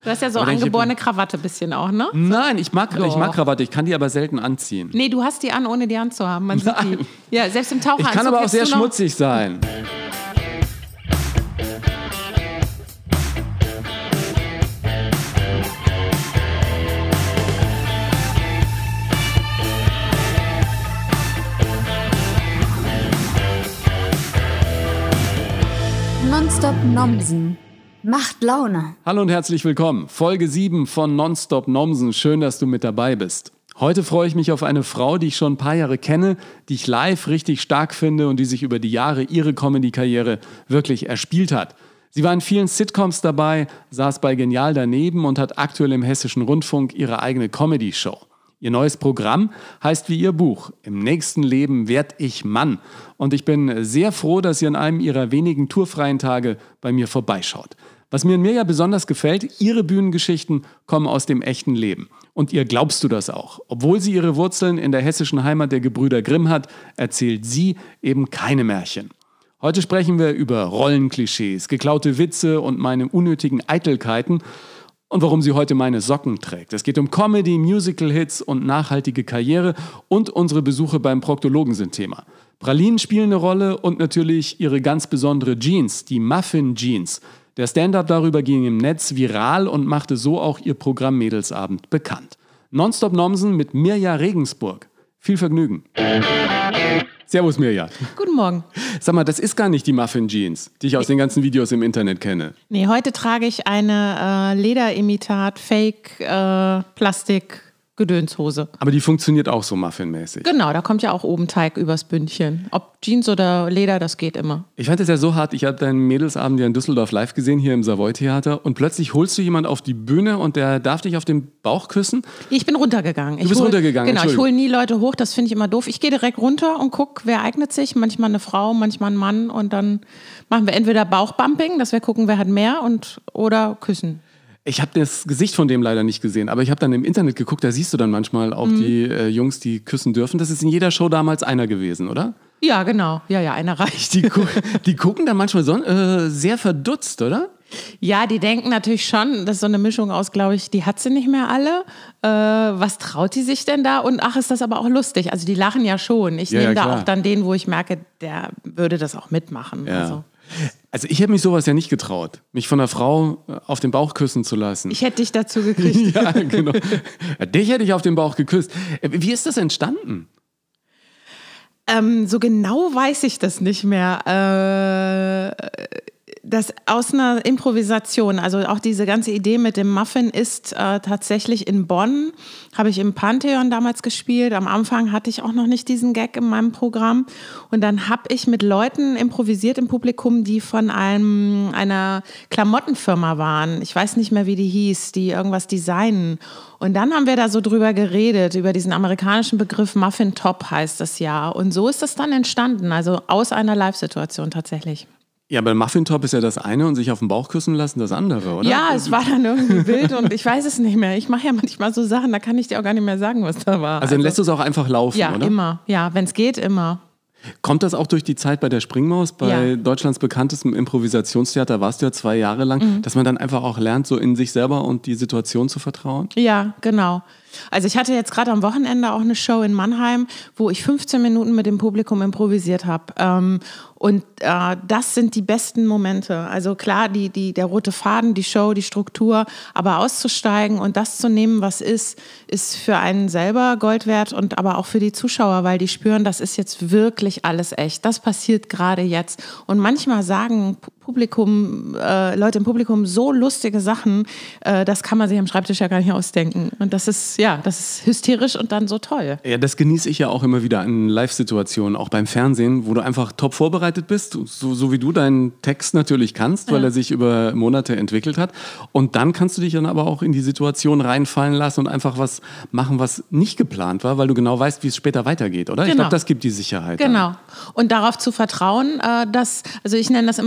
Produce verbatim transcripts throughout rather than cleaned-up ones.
Du hast ja so angeborene Krawatte ein bisschen auch, ne? Nein, ich mag, ich mag Krawatte, ich kann die aber selten anziehen. Nee, du hast die an, ohne die anzuhaben. Man sieht die. Ja, selbst im Taucheranzug. Ich kann aber auch sehr schmutzig sein. Nonstop Nomsen. Macht Laune. Hallo und herzlich willkommen. Folge sieben von Nonstop Nomsen. Schön, dass du mit dabei bist. Heute freue ich mich auf eine Frau, die ich schon ein paar Jahre kenne, die ich live richtig stark finde und die sich über die Jahre ihre Comedy-Karriere wirklich erspielt hat. Sie war in vielen Sitcoms dabei, saß bei Genial daneben und hat aktuell im Hessischen Rundfunk ihre eigene Comedy-Show. Ihr neues Programm heißt wie ihr Buch, Im nächsten Leben werd ich Mann. Und ich bin sehr froh, dass ihr an einem ihrer wenigen tourfreien Tage bei mir vorbeischaut. Was mir an Mirja besonders gefällt, ihre Bühnengeschichten kommen aus dem echten Leben. Und ihr glaubst du das auch. Obwohl sie ihre Wurzeln in der hessischen Heimat der Gebrüder Grimm hat, erzählt sie eben keine Märchen. Heute sprechen wir über Rollenklischees, geklaute Witze und meine unnötigen Eitelkeiten und warum sie heute meine Socken trägt. Es geht um Comedy, Musical-Hits und nachhaltige Karriere und unsere Besuche beim Proktologen sind Thema. Pralinen spielen eine Rolle und natürlich ihre ganz besondere Jeans, die Muffin Jeans. Der Stand-up darüber ging im Netz viral und machte so auch ihr Programm Mädelsabend bekannt. Nonstop Nomsen mit Mirja Regensburg. Viel Vergnügen. Servus Mirja. Guten Morgen. Sag mal, das ist gar nicht die Muffin Jeans, die ich aus den ganzen Videos im Internet kenne. Nee, heute trage ich eine äh, Lederimitat, Fake, äh, Plastik, Gedönshose. Aber die funktioniert auch so Muffin-mäßig. Genau, da kommt ja auch oben Teig übers Bündchen. Ob Jeans oder Leder, das geht immer. Ich fand das ja so hart, ich habe deinen Mädelsabend ja in Düsseldorf live gesehen, hier im Savoy-Theater. Und plötzlich holst du jemanden auf die Bühne und der darf dich auf den Bauch küssen? Ich bin runtergegangen. Du bist hol, runtergegangen, Genau, ich hole nie Leute hoch, das finde ich immer doof. Ich gehe direkt runter und gucke, wer eignet sich. Manchmal eine Frau, manchmal ein Mann. Und dann machen wir entweder Bauchbumping, dass wir gucken, wer hat mehr, und oder küssen. Ich habe das Gesicht von dem leider nicht gesehen, aber ich habe dann im Internet geguckt, da siehst du dann manchmal auch mhm. die äh, Jungs, die küssen dürfen. Das ist in jeder Show damals einer gewesen, oder? Ja, genau. Ja, ja, einer reicht. Die, gu- die gucken dann manchmal so äh, sehr verdutzt, oder? Ja, die denken natürlich schon, das ist so eine Mischung aus, glaube ich, die hat sie nicht mehr alle. Äh, was traut die sich denn da? Und ach, ist das aber auch lustig. Also die lachen ja schon. Ich ja, nehme ja, da auch dann den, wo ich merke, der würde das auch mitmachen. Ja. Also. Also ich hätte mich sowas ja nicht getraut, mich von einer Frau auf den Bauch küssen zu lassen. Ich hätte dich dazu gekriegt. Ja, genau. Ja, dich hätte ich auf den Bauch geküsst. Wie ist das entstanden? Ähm, so genau weiß ich das nicht mehr. Äh, das aus einer Improvisation, also auch diese ganze Idee mit dem Muffin ist äh, tatsächlich in Bonn, habe ich im Pantheon damals gespielt. Am Anfang hatte ich auch noch nicht diesen Gag in meinem Programm. Und dann habe ich mit Leuten improvisiert im Publikum, die von einem, einer Klamottenfirma waren. Ich weiß nicht mehr, wie die hieß, die irgendwas designen. Und dann haben wir da so drüber geredet, über diesen amerikanischen Begriff Muffin Top heißt das ja. Und so ist das dann entstanden, also aus einer Live-Situation tatsächlich. Ja, aber Muffin Top ist ja das eine und sich auf den Bauch küssen lassen das andere, oder? Ja, es war dann irgendwie wild und ich weiß es nicht mehr. Ich mache ja manchmal so Sachen, da kann ich dir auch gar nicht mehr sagen, was da war. Also dann lässt du es auch einfach laufen, ja, oder? Ja, immer. Ja, wenn es geht, immer. Kommt das auch durch die Zeit bei der Springmaus, bei ja. Deutschlands bekanntestem Improvisationstheater, warst du ja zwei Jahre lang, mhm. dass man dann einfach auch lernt, so in sich selber und die Situation zu vertrauen? Ja, genau. Also ich hatte jetzt gerade am Wochenende auch eine Show in Mannheim, wo ich fünfzehn Minuten mit dem Publikum improvisiert habe. Ähm, und äh, das sind die besten Momente. Also klar, die, die, der rote Faden, die Show, die Struktur, aber auszusteigen und das zu nehmen, was ist, ist für einen selber Gold wert und aber auch für die Zuschauer, weil die spüren, das ist jetzt wirklich alles echt. Das passiert gerade jetzt. Und manchmal sagen Publikum, äh, Leute im Publikum so lustige Sachen, äh, das kann man sich am Schreibtisch ja gar nicht ausdenken. Und das ist, ja, das ist hysterisch und dann so toll. Ja, das genieße ich ja auch immer wieder in Live-Situationen, auch beim Fernsehen, wo du einfach top vorbereitet bist, so, so wie du deinen Text natürlich kannst, weil ja. er sich über Monate entwickelt hat. Und dann kannst du dich dann aber auch in die Situation reinfallen lassen und einfach was machen, was nicht geplant war, weil du genau weißt, wie es später weitergeht, oder? Genau. Ich glaube, das gibt die Sicherheit. Genau. Dann. Und darauf zu vertrauen, äh, dass, also ich nenne das immer so, darauf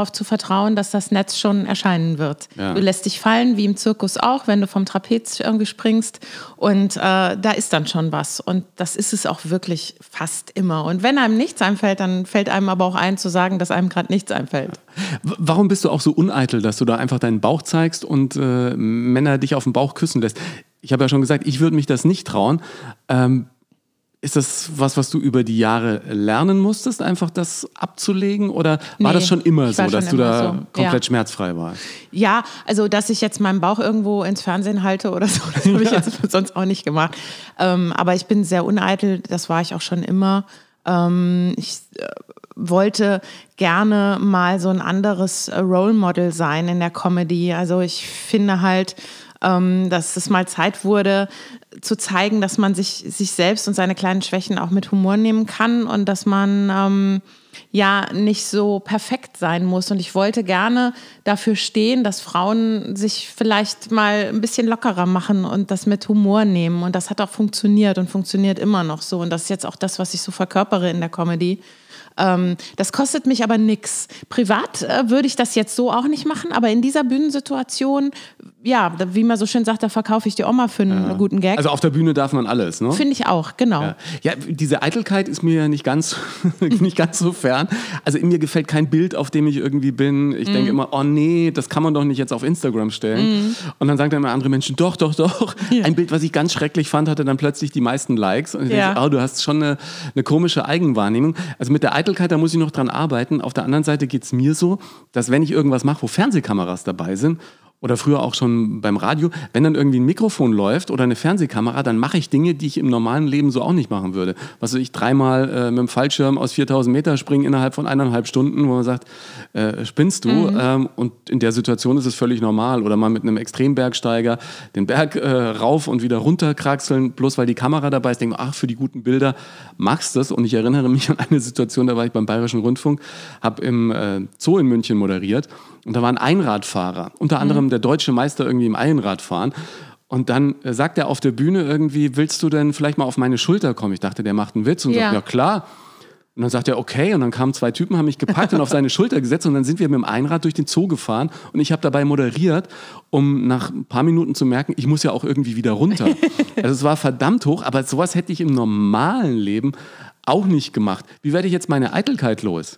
darauf zu vertrauen, dass das Netz schon erscheinen wird. Ja. Du lässt dich fallen, wie im Zirkus auch, wenn du vom Trapez irgendwie springst und äh, da ist dann schon was und das ist es auch wirklich fast immer. Und wenn einem nichts einfällt, dann fällt einem aber auch ein, zu sagen, dass einem gerade nichts einfällt. Warum bist du auch so uneitel, dass du da einfach deinen Bauch zeigst und äh, Männer dich auf den Bauch küssen lässt? Ich habe ja schon gesagt, ich würde mich das nicht trauen. Ähm, ist das was, was du über die Jahre lernen musstest, einfach das abzulegen? Oder war nee, das schon immer so, dass du da so. komplett ja. schmerzfrei warst? Ja, also dass ich jetzt meinen Bauch irgendwo ins Fernsehen halte oder so, das habe ich jetzt sonst auch nicht gemacht. Ähm, aber ich bin sehr uneitel, das war ich auch schon immer. Ähm, ich äh, wollte gerne mal so ein anderes Role Model sein in der Comedy. Also ich finde halt, ähm, dass es mal Zeit wurde, zu zeigen, dass man sich, sich selbst und seine kleinen Schwächen auch mit Humor nehmen kann und dass man ähm, ja nicht so perfekt sein muss. Und ich wollte gerne dafür stehen, dass Frauen sich vielleicht mal ein bisschen lockerer machen und das mit Humor nehmen. Und das hat auch funktioniert und funktioniert immer noch so. Und das ist jetzt auch das, was ich so verkörpere in der Comedy. Ähm, das kostet mich aber nichts. Privat äh, würde ich das jetzt so auch nicht machen, aber in dieser Bühnensituation, ja, wie man so schön sagt, da verkaufe ich die Oma für einen ja. guten Gag. Also auf der Bühne darf man alles, ne? Finde ich auch, genau. Ja. ja, diese Eitelkeit ist mir nicht ganz, nicht ganz so fern. Also in mir gefällt kein Bild, auf dem ich irgendwie bin. Ich mm. denke immer, oh nee, das kann man doch nicht jetzt auf Instagram stellen. Mm. Und dann sagen dann immer andere Menschen, doch, doch, doch. Ja. Ein Bild, was ich ganz schrecklich fand, hatte dann plötzlich die meisten Likes. Und ich ja. denke, oh, du hast schon eine, eine komische Eigenwahrnehmung. Also mit der Eitelkeit, da muss ich noch dran arbeiten. Auf der anderen Seite geht es mir so, dass wenn ich irgendwas mache, wo Fernsehkameras dabei sind, oder früher auch schon beim Radio, wenn dann irgendwie ein Mikrofon läuft oder eine Fernsehkamera, dann mache ich Dinge, die ich im normalen Leben so auch nicht machen würde. Was weiß ich, dreimal äh, mit dem Fallschirm aus viertausend Meter springen innerhalb von eineinhalb Stunden, wo man sagt, äh, spinnst du? Mhm. Ähm, und in der Situation ist es völlig normal. Oder mal mit einem Extrembergsteiger den Berg äh, rauf und wieder runter kraxeln, bloß weil die Kamera dabei ist, denke ich, ach, für die guten Bilder machst du das. Und ich erinnere mich an eine Situation, da war ich beim Bayerischen Rundfunk, habe im äh, Zoo in München moderiert. Und da war ein Einradfahrer, unter anderem mhm. der deutsche Meister irgendwie im Einradfahren. Und dann äh, sagt er auf der Bühne irgendwie, willst du denn vielleicht mal auf meine Schulter kommen? Ich dachte, der macht einen Witz und ja. sagt, ja klar. Und dann sagt er, okay. Und dann kamen zwei Typen, haben mich gepackt und auf seine Schulter gesetzt. Und dann sind wir mit dem Einrad durch den Zoo gefahren. Und ich habe dabei moderiert, um nach ein paar Minuten zu merken, ich muss ja auch irgendwie wieder runter. Also es war verdammt hoch, aber sowas hätte ich im normalen Leben auch nicht gemacht. Wie werde ich jetzt meine Eitelkeit los?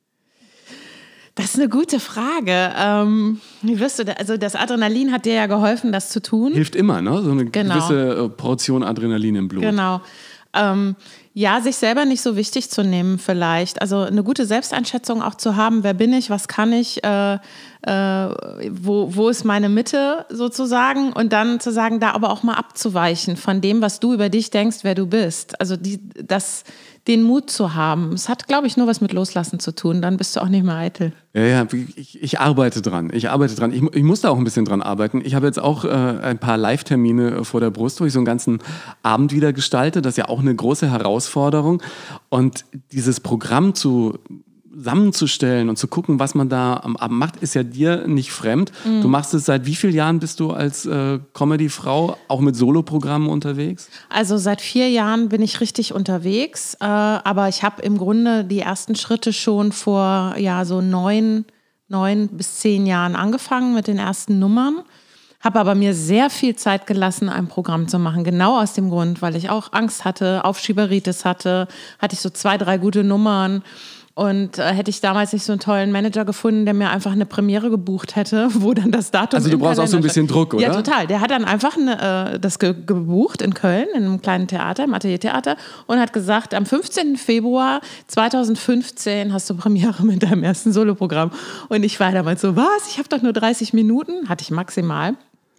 Das ist eine gute Frage. Ähm, wie wirst du da, also das Adrenalin hat dir ja geholfen, das zu tun. Hilft immer, ne? So eine genau. gewisse Portion Adrenalin im Blut. Genau. Ähm, ja, sich selber nicht so wichtig zu nehmen vielleicht. Also eine gute Selbsteinschätzung auch zu haben, wer bin ich, was kann ich, äh, äh, wo, wo ist meine Mitte sozusagen und dann zu sagen, da aber auch mal abzuweichen von dem, was du über dich denkst, wer du bist. Also die, das, den Mut zu haben. Es hat, glaube ich, nur was mit Loslassen zu tun, dann bist du auch nicht mehr eitel. Ja, ja, ich, ich arbeite dran. Ich arbeite dran. Ich, ich muss da auch ein bisschen dran arbeiten. Ich habe jetzt auch äh, ein paar Live-Termine vor der Brust, wo ich so einen ganzen Abend wieder gestalte. Das ist ja auch eine große Herausforderung. Und dieses Programm zu zusammenzustellen und zu gucken, was man da am Abend macht, ist ja dir nicht fremd. Mhm. Du machst es seit wie vielen Jahren bist du als äh, Comedy-Frau auch mit Soloprogrammen unterwegs? Also seit vier Jahren bin ich richtig unterwegs, äh, aber ich habe im Grunde die ersten Schritte schon vor ja so neun, neun bis zehn Jahren angefangen mit den ersten Nummern. Habe aber mir sehr viel Zeit gelassen, ein Programm zu machen. Genau aus dem Grund, weil ich auch Angst hatte, Aufschieberitis hatte, hatte ich so zwei, drei gute Nummern. Und äh, hätte ich damals nicht so einen tollen Manager gefunden, der mir einfach eine Premiere gebucht hätte, wo dann das Datum. Also du brauchst auch so ein bisschen Druck, oder? Ja, total. Der hat dann einfach eine, äh, das ge- gebucht in Köln, in einem kleinen Theater, im Ateliertheater, und hat gesagt, am fünfzehnten Februar zweitausendfünfzehn hast du Premiere mit deinem ersten Soloprogramm. Und ich war damals so, was? Ich habe doch nur dreißig Minuten, hatte ich maximal.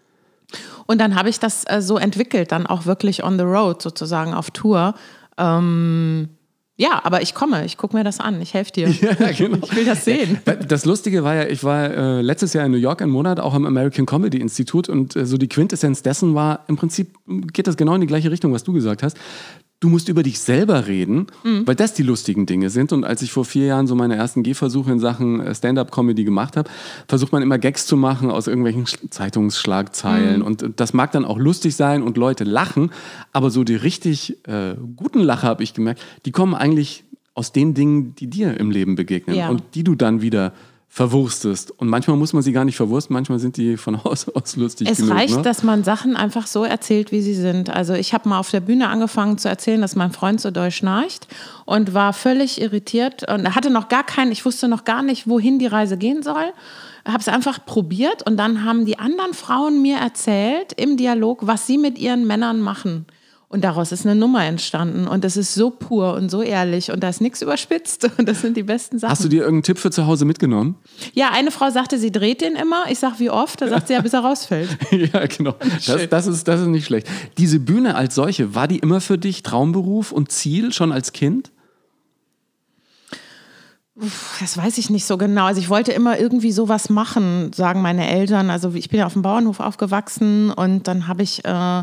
Und dann habe ich das äh, so entwickelt, dann auch wirklich on the road, sozusagen auf Tour. Ähm, Ja, aber ich komme, ich gucke mir das an, ich helfe dir. Ja, genau. Ich will das sehen. Das Lustige war ja, ich war äh, letztes Jahr in New York einen Monat, auch am American Comedy Institute, und äh, so die Quintessenz dessen war, im Prinzip geht das genau in die gleiche Richtung, was du gesagt hast. Du musst über dich selber reden, mhm. weil das die lustigen Dinge sind. Und als ich vor vier Jahren so meine ersten Gehversuche in Sachen Stand-up-Comedy gemacht habe, versucht man immer Gags zu machen aus irgendwelchen Zeitungsschlagzeilen. Mhm. Und das mag dann auch lustig sein und Leute lachen, aber so die richtig äh, guten Lacher, habe ich gemerkt, die kommen eigentlich aus den Dingen, die dir im Leben begegnen, ja. und die du dann wieder verwurstest. Und manchmal muss man sie gar nicht verwursten, manchmal sind die von Haus aus lustig Es genug. reicht, ne? dass man Sachen einfach so erzählt, wie sie sind. Also ich habe mal auf der Bühne angefangen zu erzählen, dass mein Freund so doll schnarcht und war völlig irritiert und hatte noch gar keinen, ich wusste noch gar nicht, wohin die Reise gehen soll. Habe es einfach probiert und dann haben die anderen Frauen mir erzählt im Dialog, was sie mit ihren Männern machen. Und daraus ist eine Nummer entstanden und das ist so pur und so ehrlich und da ist nichts überspitzt und das sind die besten Sachen. Hast du dir irgendeinen Tipp für zu Hause mitgenommen? Ja, eine Frau sagte, sie dreht den immer. Ich sag, wie oft? Da sagt sie ja, bis er rausfällt. Ja, genau. Das, das, ist, das ist nicht schlecht. Diese Bühne als solche, war die immer für dich Traumberuf und Ziel schon als Kind? Das weiß ich nicht so genau. Also ich wollte immer irgendwie sowas machen, sagen meine Eltern. Also ich bin ja auf dem Bauernhof aufgewachsen und dann habe ich... Äh,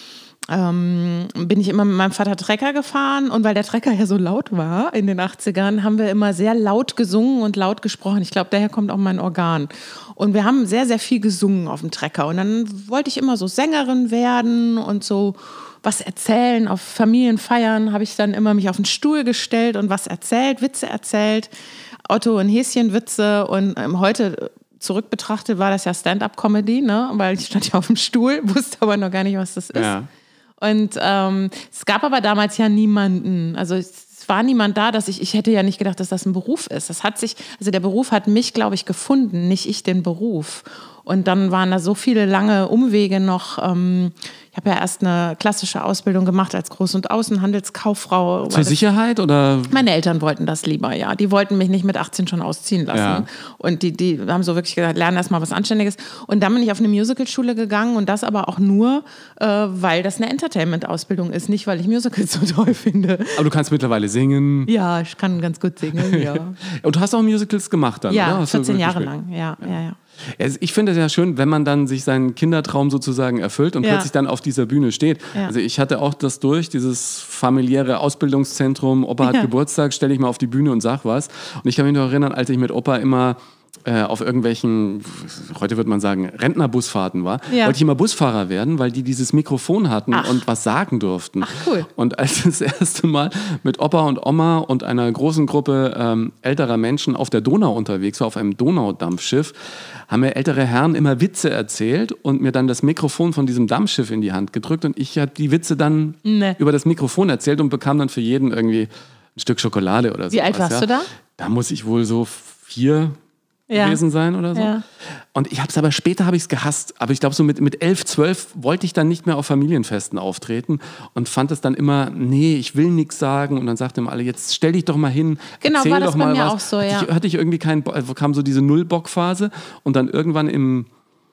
Ähm, bin ich immer mit meinem Vater Trecker gefahren und weil der Trecker ja so laut war in den achtzigern, haben wir immer sehr laut gesungen und laut gesprochen. Ich glaube, daher kommt auch mein Organ. Und wir haben sehr, sehr viel gesungen auf dem Trecker und dann wollte ich immer so Sängerin werden und so was erzählen. Auf Familienfeiern habe ich dann immer mich auf den Stuhl gestellt und was erzählt, Witze erzählt, Otto- und Häschenwitze und ähm, heute... Zurück betrachtet war das ja Stand-up-Comedy, ne? Weil ich stand ja auf dem Stuhl, wusste aber noch gar nicht, was das ist. Ja. Und ähm, es gab aber damals ja niemanden, also es war niemand da, dass ich, ich hätte ja nicht gedacht, dass das ein Beruf ist. Das hat sich, also der Beruf hat mich, glaube ich, gefunden, nicht ich den Beruf. Und dann waren da so viele lange Umwege noch. Ähm, ich habe ja erst eine klassische Ausbildung gemagemacht als Groß- und Außenhandelskauffrau. Zur Sicherheit oder? Meine Eltern wollten das lieber, ja. Die wollten mich nicht mit achtzehn schon ausziehen lassen. Ja. Und die, die haben so wirklich gesagt, lern erst mal was Anständiges. Und dann bin ich auf eine Musicalschule gegangen und das aber auch nur, äh, weil das eine Entertainment-Ausbildung ist, nicht weil ich Musicals so toll finde. Aber du kannst mittlerweile singen. Ja, ich kann ganz gut singen, ja. Und du hast auch Musicals gemacht dann, Ja, oder? Hast du vierzehn Jahre gespielt? lang, ja, ja, ja. Also ich finde es ja schön, wenn man dann sich seinen Kindertraum sozusagen erfüllt und Ja. plötzlich dann auf dieser Bühne steht. Ja. Also ich hatte auch das durch, dieses familiäre Ausbildungszentrum, Opa hat Ja. Geburtstag, stelle ich mal auf die Bühne und sag was. Und ich kann mich noch erinnern, als ich mit Opa immer äh, auf irgendwelchen, heute würde man sagen, Rentnerbusfahrten war, Ja. wollte ich immer Busfahrer werden, weil die dieses Mikrofon hatten Ach. und was sagen durften. Ach, cool. Und als das erste Mal mit Opa und Oma und einer großen Gruppe ähm, älterer Menschen auf der Donau unterwegs war, auf einem Donaudampfschiff, haben mir ältere Herren immer Witze erzählt und mir dann das Mikrofon von diesem Dampfschiff in die Hand gedrückt und ich habe die Witze dann Nee. über das Mikrofon erzählt und bekam dann für jeden irgendwie ein Stück Schokolade oder so. Wie alt warst ja. du da? Da muss ich wohl so vier Ja. gewesen sein oder so. Ja. Und ich habe es aber später habe ich es gehasst. Aber ich glaube so mit, mit elf, zwölf wollte ich dann nicht mehr auf Familienfesten auftreten und fand es dann immer, nee, ich will nichts sagen. Und dann sagten immer alle, jetzt stell dich doch mal hin, Genau, erzähl war das doch bei mal mir was. auch so, ja. Hatte ich, hatte ich irgendwie keinen, Bo- also kam so diese Null-Bock-Phase und dann irgendwann im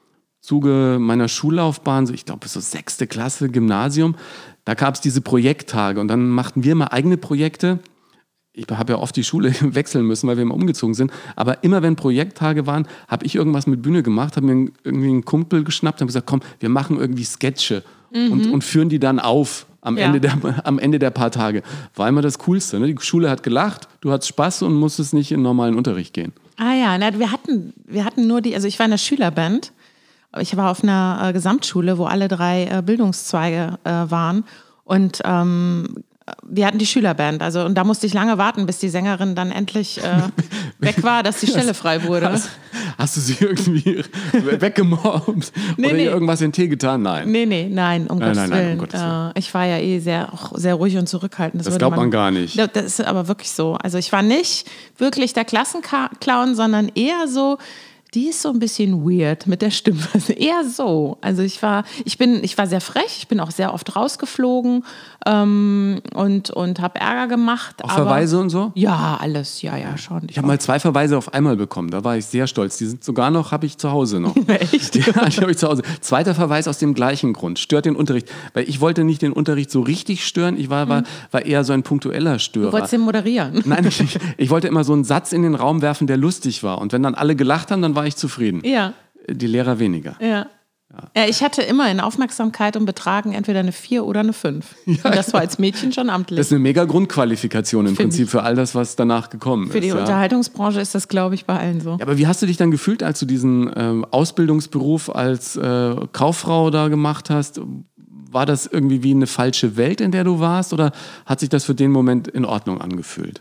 Zuge meiner Schullaufbahn, so ich glaube so sechste Klasse, Gymnasium, da gab es diese Projekttage und dann machten wir mal eigene Projekte. Ich habe ja oft die Schule wechseln müssen, weil wir immer umgezogen sind. Aber immer wenn Projekttage waren, habe ich irgendwas mit Bühne gemacht, habe mir irgendwie einen Kumpel geschnappt und gesagt, komm, wir machen irgendwie Sketche und, und führen die dann auf am, Ja. Ende der, am Ende der paar Tage. War immer das Coolste. Ne? Die Schule hat gelacht, du hattest Spaß und musstest nicht in normalen Unterricht gehen. Ah ja, na, wir hatten, wir hatten nur die, also ich war in der Schülerband. Ich war auf einer äh, Gesamtschule, wo alle drei äh, Bildungszweige äh, waren. Und ähm, wir hatten die Schülerband. Also, und da musste ich lange warten, bis die Sängerin dann endlich äh, weg war, dass die Stelle frei wurde. Hast, hast du sie irgendwie weggemobbt Nee, oder nee. ihr irgendwas in den Tee getan? Nein. Nee, nee, nein, um Nein, Gottes nein, nein, um Willen. Gottes Willen. Äh, ich war ja eh sehr, auch sehr ruhig und zurückhaltend. Das würde glaubt man gar nicht. Ja, das ist aber wirklich so. Also ich war nicht wirklich der Klassenclown, sondern eher so, die ist so ein bisschen weird mit der Stimme. Also eher so. Also ich war, ich bin, ich war sehr frech, ich bin auch sehr oft rausgeflogen ähm, und, und habe Ärger gemacht. Auch aber, Verweise und so? Ja, alles, ja, ja, schon. Ich habe mal zwei Verweise auf einmal bekommen, da war ich sehr stolz. Die sind sogar noch, habe ich zu Hause noch. Echt? Ja, die habe ich zu Hause. Zweiter Verweis aus dem gleichen Grund, stört den Unterricht. Weil ich wollte nicht den Unterricht so richtig stören, ich war, war, war eher so ein punktueller Störer. Du wolltest den moderieren. Nein, ich, ich, ich wollte immer so einen Satz in den Raum werfen, der lustig war. Und wenn dann alle gelacht haben, dann war ich zufrieden. Ja. Die Lehrer weniger. Ja. Ja, ich hatte immer in Aufmerksamkeit und Betragen entweder eine vier oder eine fünf. Und das war als Mädchen schon amtlich. Das ist eine mega Grundqualifikation im Find Prinzip ich. für all das, was danach gekommen Für ist. die ja. Unterhaltungsbranche ist das, glaube ich, bei allen so. Ja, aber wie hast du dich dann gefühlt, als du diesen ähm, Ausbildungsberuf als äh, Kauffrau da gemacht hast? War das irgendwie wie eine falsche Welt, in der du warst? Oder hat sich das für den Moment in Ordnung angefühlt?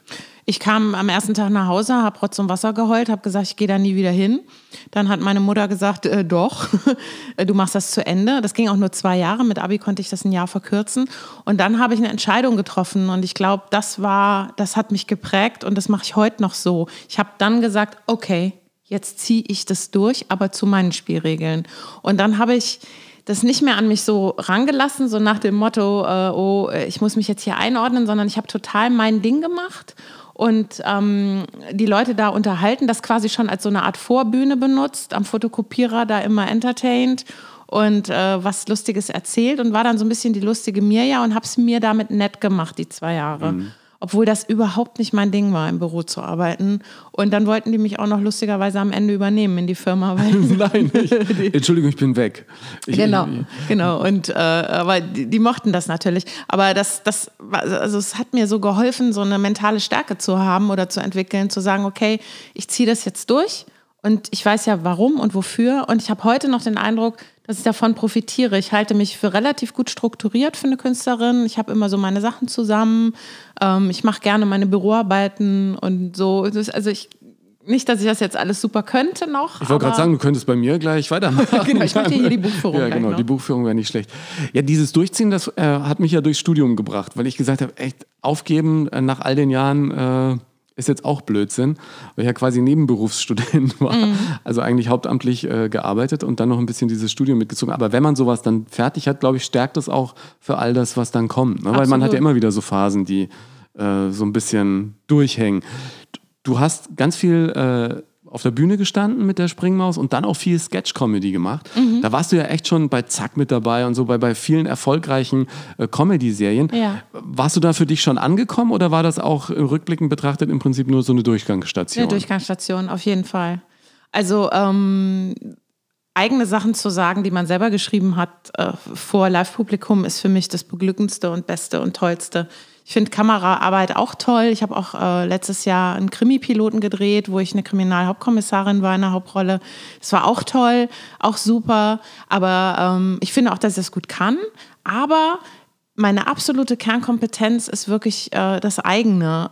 Ich kam am ersten Tag nach Hause, habe Rotz und Wasser geheult, habe gesagt, ich gehe da nie wieder hin. Dann hat meine Mutter gesagt, äh, doch, du machst das zu Ende. Das ging auch nur zwei Jahre. Mit Abi konnte ich das ein Jahr verkürzen. Und dann habe ich eine Entscheidung getroffen. Und ich glaube, das war, das hat mich geprägt und das mache ich heute noch so. Ich habe dann gesagt, okay, jetzt ziehe ich das durch, aber zu meinen Spielregeln. Und dann habe ich das nicht mehr an mich so rangelassen, so nach dem Motto, äh, oh, ich muss mich jetzt hier einordnen, sondern ich habe total mein Ding gemacht und ähm, die Leute da unterhalten, das quasi schon als so eine Art Vorbühne benutzt, am Fotokopierer da immer entertained und äh, was Lustiges erzählt und war dann so ein bisschen die lustige Mirja und habe es mir damit nett gemacht, die zwei Jahre. Mhm. Obwohl das überhaupt nicht mein Ding war, im Büro zu arbeiten. Und dann wollten die mich auch noch lustigerweise am Ende übernehmen in die Firma. Weil Nein, ich, Entschuldigung, ich bin weg. Ich, genau, genau. Und, äh, aber die, die mochten das natürlich. Aber das, das, also es hat mir so geholfen, so eine mentale Stärke zu haben oder zu entwickeln, zu sagen, okay, ich ziehe das jetzt durch. Und ich weiß ja, warum und wofür. Und ich habe heute noch den Eindruck, dass ich davon profitiere. Ich halte mich für relativ gut strukturiert für eine Künstlerin. Ich habe immer so meine Sachen zusammen. Ähm, ich mache gerne meine Büroarbeiten und so. Also ich, nicht, dass ich das jetzt alles super könnte noch. Ich wollte gerade sagen, du könntest bei mir gleich weitermachen. Genau, ich möchte hier die Buchführung. Ja, genau, noch. Die Buchführung wäre nicht schlecht. Ja, dieses Durchziehen, das äh, hat mich ja durchs Studium gebracht, weil ich gesagt habe, echt aufgeben äh, nach all den Jahren äh, ist jetzt auch Blödsinn, weil ich ja quasi Nebenberufsstudent war. Mm. Also eigentlich hauptamtlich äh, gearbeitet und dann noch ein bisschen dieses Studium mitgezogen. Aber wenn man sowas dann fertig hat, glaube ich, stärkt es auch für all das, was dann kommt. Ne? Weil man hat ja immer wieder so Phasen, die äh, so ein bisschen durchhängen. Du hast ganz viel äh, auf der Bühne gestanden mit der Springmaus und dann auch viel Sketch-Comedy gemacht. Mhm. Da warst du ja echt schon bei Zack mit dabei und so bei, bei vielen erfolgreichen äh, Comedy-Serien. Ja. Warst du da für dich schon angekommen oder war das auch rückblickend betrachtet im Prinzip nur so eine Durchgangsstation? Eine Durchgangsstation, auf jeden Fall. Also ähm, eigene Sachen zu sagen, die man selber geschrieben hat, äh, vor Live-Publikum ist für mich das beglückendste und beste und tollste. Ich finde Kameraarbeit auch toll. Ich habe auch äh, letztes Jahr einen Krimi-Piloten gedreht, wo ich eine Kriminalhauptkommissarin war in der Hauptrolle. Das war auch toll, auch super. Aber ähm, ich finde auch, dass ich das gut kann. Aber meine absolute Kernkompetenz ist wirklich äh, das eigene,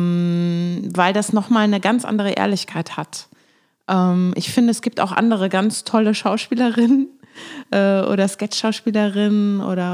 ähm, weil das nochmal eine ganz andere Ehrlichkeit hat. Ähm, ich finde, es gibt auch andere ganz tolle Schauspielerinnen, oder Sketch-Schauspielerin oder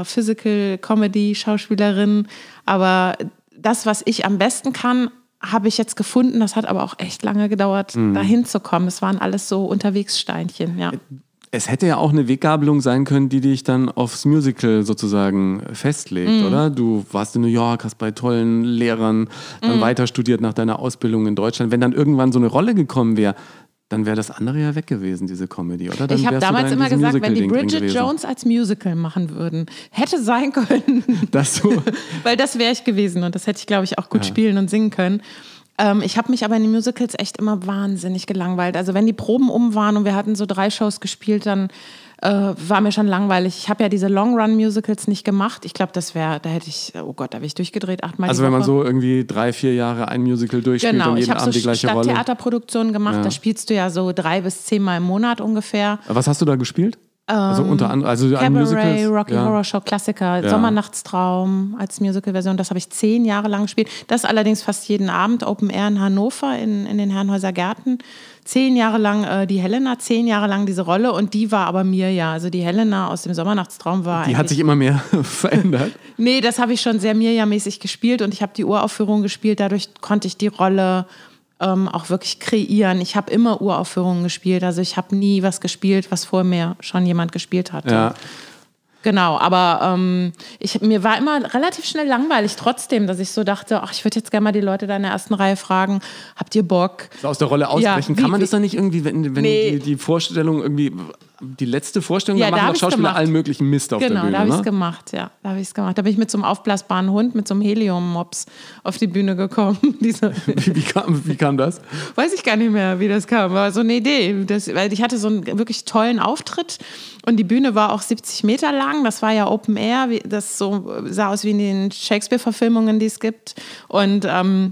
Physical-Comedy-Schauspielerin. Aber das, was ich am besten kann, habe ich jetzt gefunden. Das hat aber auch echt lange gedauert, mhm. dahin zu kommen. Es waren alles so Unterwegssteinchen, ja. Es hätte ja auch eine Weggabelung sein können, die dich dann aufs Musical sozusagen festlegt, mhm. oder? Du warst in New York, hast bei tollen Lehrern dann mhm. weiter studiert nach deiner Ausbildung in Deutschland. Wenn dann irgendwann so eine Rolle gekommen wäre, dann wäre das andere ja weg gewesen, diese Comedy, oder? Dann ich habe damals immer gesagt, wenn die Bridget Jones als Musical machen würden, hätte sein können. Das so. Weil das wäre ich gewesen und das hätte ich, glaube ich, auch gut ja. spielen und singen können. Ähm, ich habe mich aber in den Musicals echt immer wahnsinnig gelangweilt. Also wenn die Proben um waren und wir hatten so drei Shows gespielt, dann äh, war mir schon langweilig. Ich habe ja diese Long-Run-Musicals nicht gemacht. Ich glaube, das wäre, da hätte ich, oh Gott, da wäre ich durchgedreht, achtmal Also die wenn Woche. man so irgendwie drei, vier Jahre ein Musical durchspielt genau. und jeden Abend so die gleiche Rolle. Ich habe so Stadttheaterproduktionen gemacht, ja. da spielst du ja so drei bis zehnmal im Monat ungefähr. Was hast du da gespielt? Also unter anderem, also Cabaret, Musicals? Rocky ja. Horror Show, Klassiker, ja. Sommernachtstraum als Musical-Version. Das habe ich zehn Jahre lang gespielt. Das allerdings fast jeden Abend, Open Air in Hannover, in, in den Herrenhäuser Gärten. Zehn Jahre lang äh, die Helena, zehn Jahre lang diese Rolle und die war aber mir ja, also die Helena aus dem Sommernachtstraum war Die hat sich immer mehr verändert? Nee, das habe ich schon sehr Mirja-mäßig gespielt und ich habe die Uraufführung gespielt, dadurch konnte ich die Rolle ähm, auch wirklich kreieren. Ich habe immer Uraufführungen gespielt, also ich habe nie was gespielt, was vor mir schon jemand gespielt hatte. Ja. Genau, aber ähm, ich, mir war immer relativ schnell langweilig trotzdem, dass ich so dachte, ach, ich würde jetzt gerne mal die Leute da in der ersten Reihe fragen, habt ihr Bock? So aus der Rolle ausbrechen. Ja, wie, Kann man das dann nicht irgendwie, wenn, wenn nee. die, die Vorstellung irgendwie, die letzte Vorstellung, ja, da machen da doch Schauspieler gemacht. allen möglichen Mist auf genau, der Bühne. Genau, da habe ich es ne? gemacht, ja. Da habe ich es gemacht. Da bin ich mit so einem aufblasbaren Hund, mit so einem Helium-Mops auf die Bühne gekommen. Diese wie, wie, kam, wie kam das? Weiß ich gar nicht mehr, wie das kam. War so eine Idee. Das, weil ich hatte so einen wirklich tollen Auftritt und die Bühne war auch siebzig Meter lang. Das war ja Open Air. Das so, sah aus wie in den Shakespeare-Verfilmungen, die es gibt. Und ähm,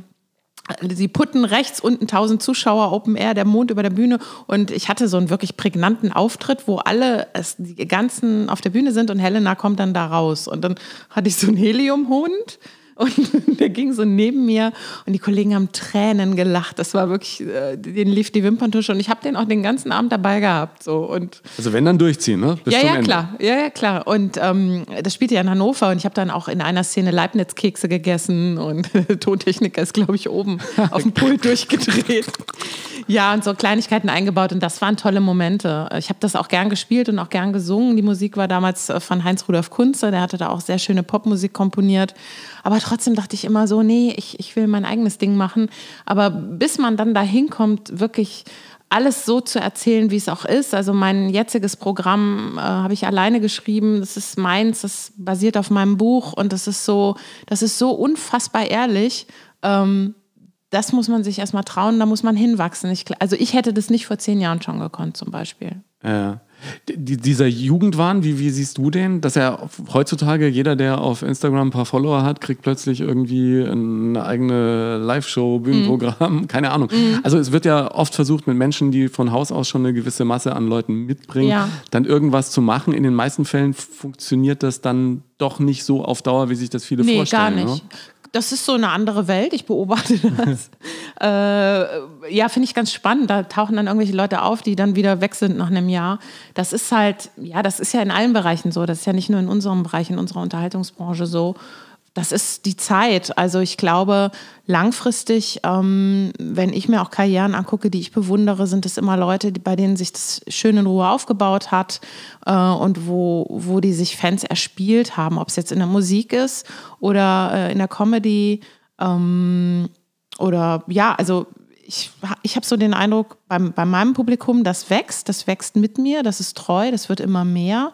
sie putten rechts unten tausend Zuschauer, Open Air, der Mond über der Bühne und ich hatte so einen wirklich prägnanten Auftritt, wo alle es, die ganzen auf der Bühne sind und Helena kommt dann da raus und dann hatte ich so einen Heliumhund Und der ging so neben mir und die Kollegen haben Tränen gelacht. Das war wirklich, äh, denen lief die Wimperntusche und ich habe den auch den ganzen Abend dabei gehabt. So. Und also wenn, dann durchziehen, ne? Bis ja, zum ja, Ende. klar. Ja, ja, klar. Und ähm, das spielte ja in Hannover und ich habe dann auch in einer Szene Leibniz-Kekse gegessen und Tontechniker ist, glaube ich, oben auf dem Pult durchgedreht. Ja, und so Kleinigkeiten eingebaut und das waren tolle Momente. Ich habe das auch gern gespielt und auch gern gesungen. Die Musik war damals von Heinz-Rudolf Kunze, der hatte da auch sehr schöne Popmusik komponiert. Aber trotzdem dachte ich immer so, nee, ich, ich will mein eigenes Ding machen. Aber bis man dann dahin kommt, wirklich alles so zu erzählen, wie es auch ist. Also mein jetziges Programm äh, habe ich alleine geschrieben. Das ist meins, das basiert auf meinem Buch und das ist so, das ist so unfassbar ehrlich. Ähm, das muss man sich erstmal trauen, da muss man hinwachsen. Ich, also ich hätte das nicht vor zehn Jahren schon gekonnt zum Beispiel. Ja. Die, dieser Jugendwahn, wie, wie siehst du den? Dass er heutzutage, jeder, der auf Instagram ein paar Follower hat, kriegt plötzlich irgendwie eine eigene Live-Show, Bühnenprogramm, mhm. keine Ahnung. Mhm. Also es wird ja oft versucht, mit Menschen, die von Haus aus schon eine gewisse Masse an Leuten mitbringen, ja. dann irgendwas zu machen. In den meisten Fällen funktioniert das dann doch nicht so auf Dauer, wie sich das viele nee, vorstellen. Nee, gar nicht. Ne? Das ist so eine andere Welt, ich beobachte das. äh, ja, finde ich ganz spannend. Da tauchen dann irgendwelche Leute auf, die dann wieder weg sind nach einem Jahr. Das ist halt, ja, das ist ja in allen Bereichen so. Das ist ja nicht nur in unserem Bereich, in unserer Unterhaltungsbranche so. Das ist die Zeit. Also ich glaube, langfristig, ähm, wenn ich mir auch Karrieren angucke, die ich bewundere, sind es immer Leute, die, bei denen sich das schön in Ruhe aufgebaut hat äh, und wo, wo die sich Fans erspielt haben, ob es jetzt in der Musik ist oder äh, in der Comedy ähm, oder ja, also ich, ich habe so den Eindruck, beim, bei meinem Publikum, das wächst, das wächst mit mir, das ist treu, das wird immer mehr.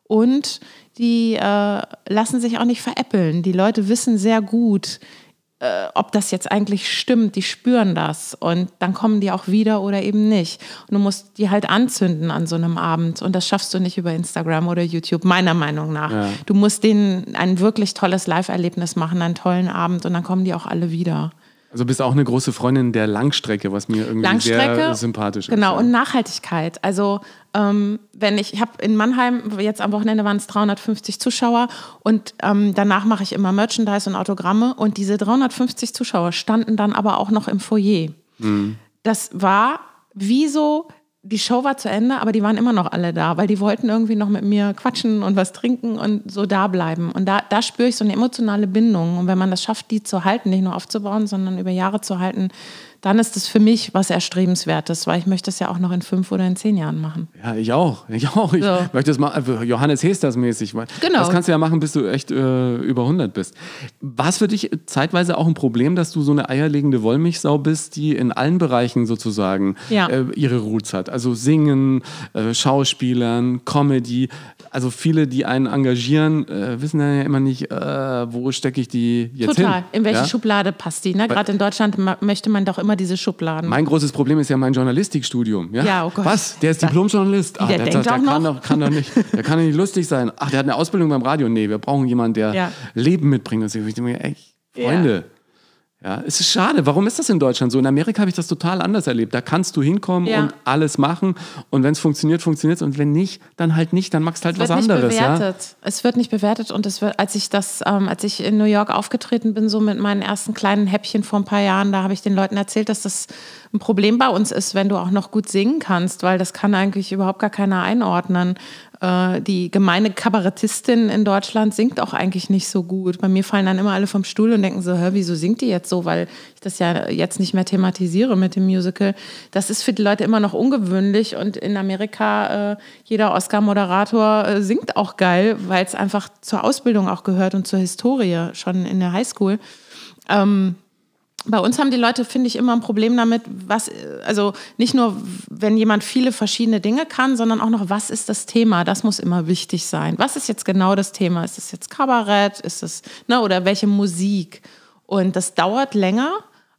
Und die äh, lassen sich auch nicht veräppeln. Die Leute wissen sehr gut, äh, ob das jetzt eigentlich stimmt. Die spüren das. Und dann kommen die auch wieder oder eben nicht. Und du musst die halt anzünden an so einem Abend. Und das schaffst du nicht über Instagram oder YouTube, meiner Meinung nach. Ja. Du musst denen ein wirklich tolles Live-Erlebnis machen, einen tollen Abend. Und dann kommen die auch alle wieder. Also bist auch eine große Freundin der Langstrecke, was mir irgendwie Langstrecke, sehr sympathisch ist. Genau, ja. Und Nachhaltigkeit. Also ähm, wenn ich, ich habe in Mannheim, jetzt am Wochenende waren es dreihundertfünfzig Zuschauer und ähm, danach mache ich immer Merchandise und Autogramme und diese dreihundertfünfzig Zuschauer standen dann aber auch noch im Foyer. Mhm. Das war wie so, die Show war zu Ende, aber die waren immer noch alle da, weil die wollten irgendwie noch mit mir quatschen und was trinken und so da bleiben. Und da, da spüre ich so eine emotionale Bindung. Und wenn man das schafft, die zu halten, nicht nur aufzubauen, sondern über Jahre zu halten, dann ist es für mich was Erstrebenswertes, weil ich möchte es ja auch noch in fünf oder in zehn Jahren machen. Ja, ich auch. Ich auch. Ich so. möchte es mal Johannes Hesters-mäßig. Genau. Das kannst du ja machen, bis du echt äh, über hundert bist. War es für dich zeitweise auch ein Problem, dass du so eine eierlegende Wollmilchsau bist, die in allen Bereichen sozusagen ja. äh, ihre Roots hat? Also Singen, äh, Schauspielern, Comedy. Also viele, die einen engagieren, äh, wissen ja immer nicht, äh, wo stecke ich die jetzt Total. hin. In welche ja? Schublade passt die? Ne? Gerade in Deutschland ma- möchte man doch immer diese Schubladen. Mein großes Problem ist ja mein Journalistikstudium. Ja, ja oh Gott. Was? Der ist Diplom-Journalist? Ach, der, der, denkt der, auch der kann, noch. doch, kann doch nicht, der kann doch nicht lustig sein. Ach, der hat eine Ausbildung beim Radio. Nee, wir brauchen jemanden, der ja. Leben mitbringt. Und ich denke mir, ey, Freunde. Ja. Ja, es ist schade. Warum ist das in Deutschland so? In Amerika habe ich das total anders erlebt. Da kannst du hinkommen ja. und alles machen. Und wenn es funktioniert, funktioniert es. Und wenn nicht, dann halt nicht. Dann machst du halt was anderes. Es wird nicht bewertet. Ja? Es wird nicht bewertet. Und es wird, als ich das, ähm, als ich in New York aufgetreten bin, so mit meinen ersten kleinen Häppchen vor ein paar Jahren, da habe ich den Leuten erzählt, dass das ein Problem bei uns ist, wenn du auch noch gut singen kannst, weil das kann eigentlich überhaupt gar keiner einordnen. Äh, die gemeine Kabarettistin in Deutschland singt auch eigentlich nicht so gut. Bei mir fallen dann immer alle vom Stuhl und denken so, hör, wieso singt die jetzt so? Weil ich das ja jetzt nicht mehr thematisiere mit dem Musical. Das ist für die Leute immer noch ungewöhnlich und in Amerika, äh, jeder Oscar-Moderator äh, singt auch geil, weil es einfach zur Ausbildung auch gehört und zur Historie, schon in der Highschool. Ähm, Bei uns haben die Leute, finde ich, immer ein Problem damit, was, also nicht nur, wenn jemand viele verschiedene Dinge kann, sondern auch noch, was ist das Thema? Das muss immer wichtig sein. Was ist jetzt genau das Thema? Ist es jetzt Kabarett? Ist es, ne, oder welche Musik? Und das dauert länger,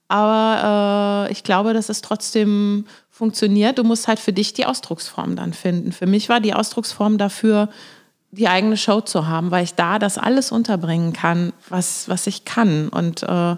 aber äh, ich glaube, dass es trotzdem funktioniert. Du musst halt für dich die Ausdrucksform dann finden. Für mich war die Ausdrucksform dafür, die eigene Show zu haben, weil ich da das alles unterbringen kann, was, was ich kann. Und äh,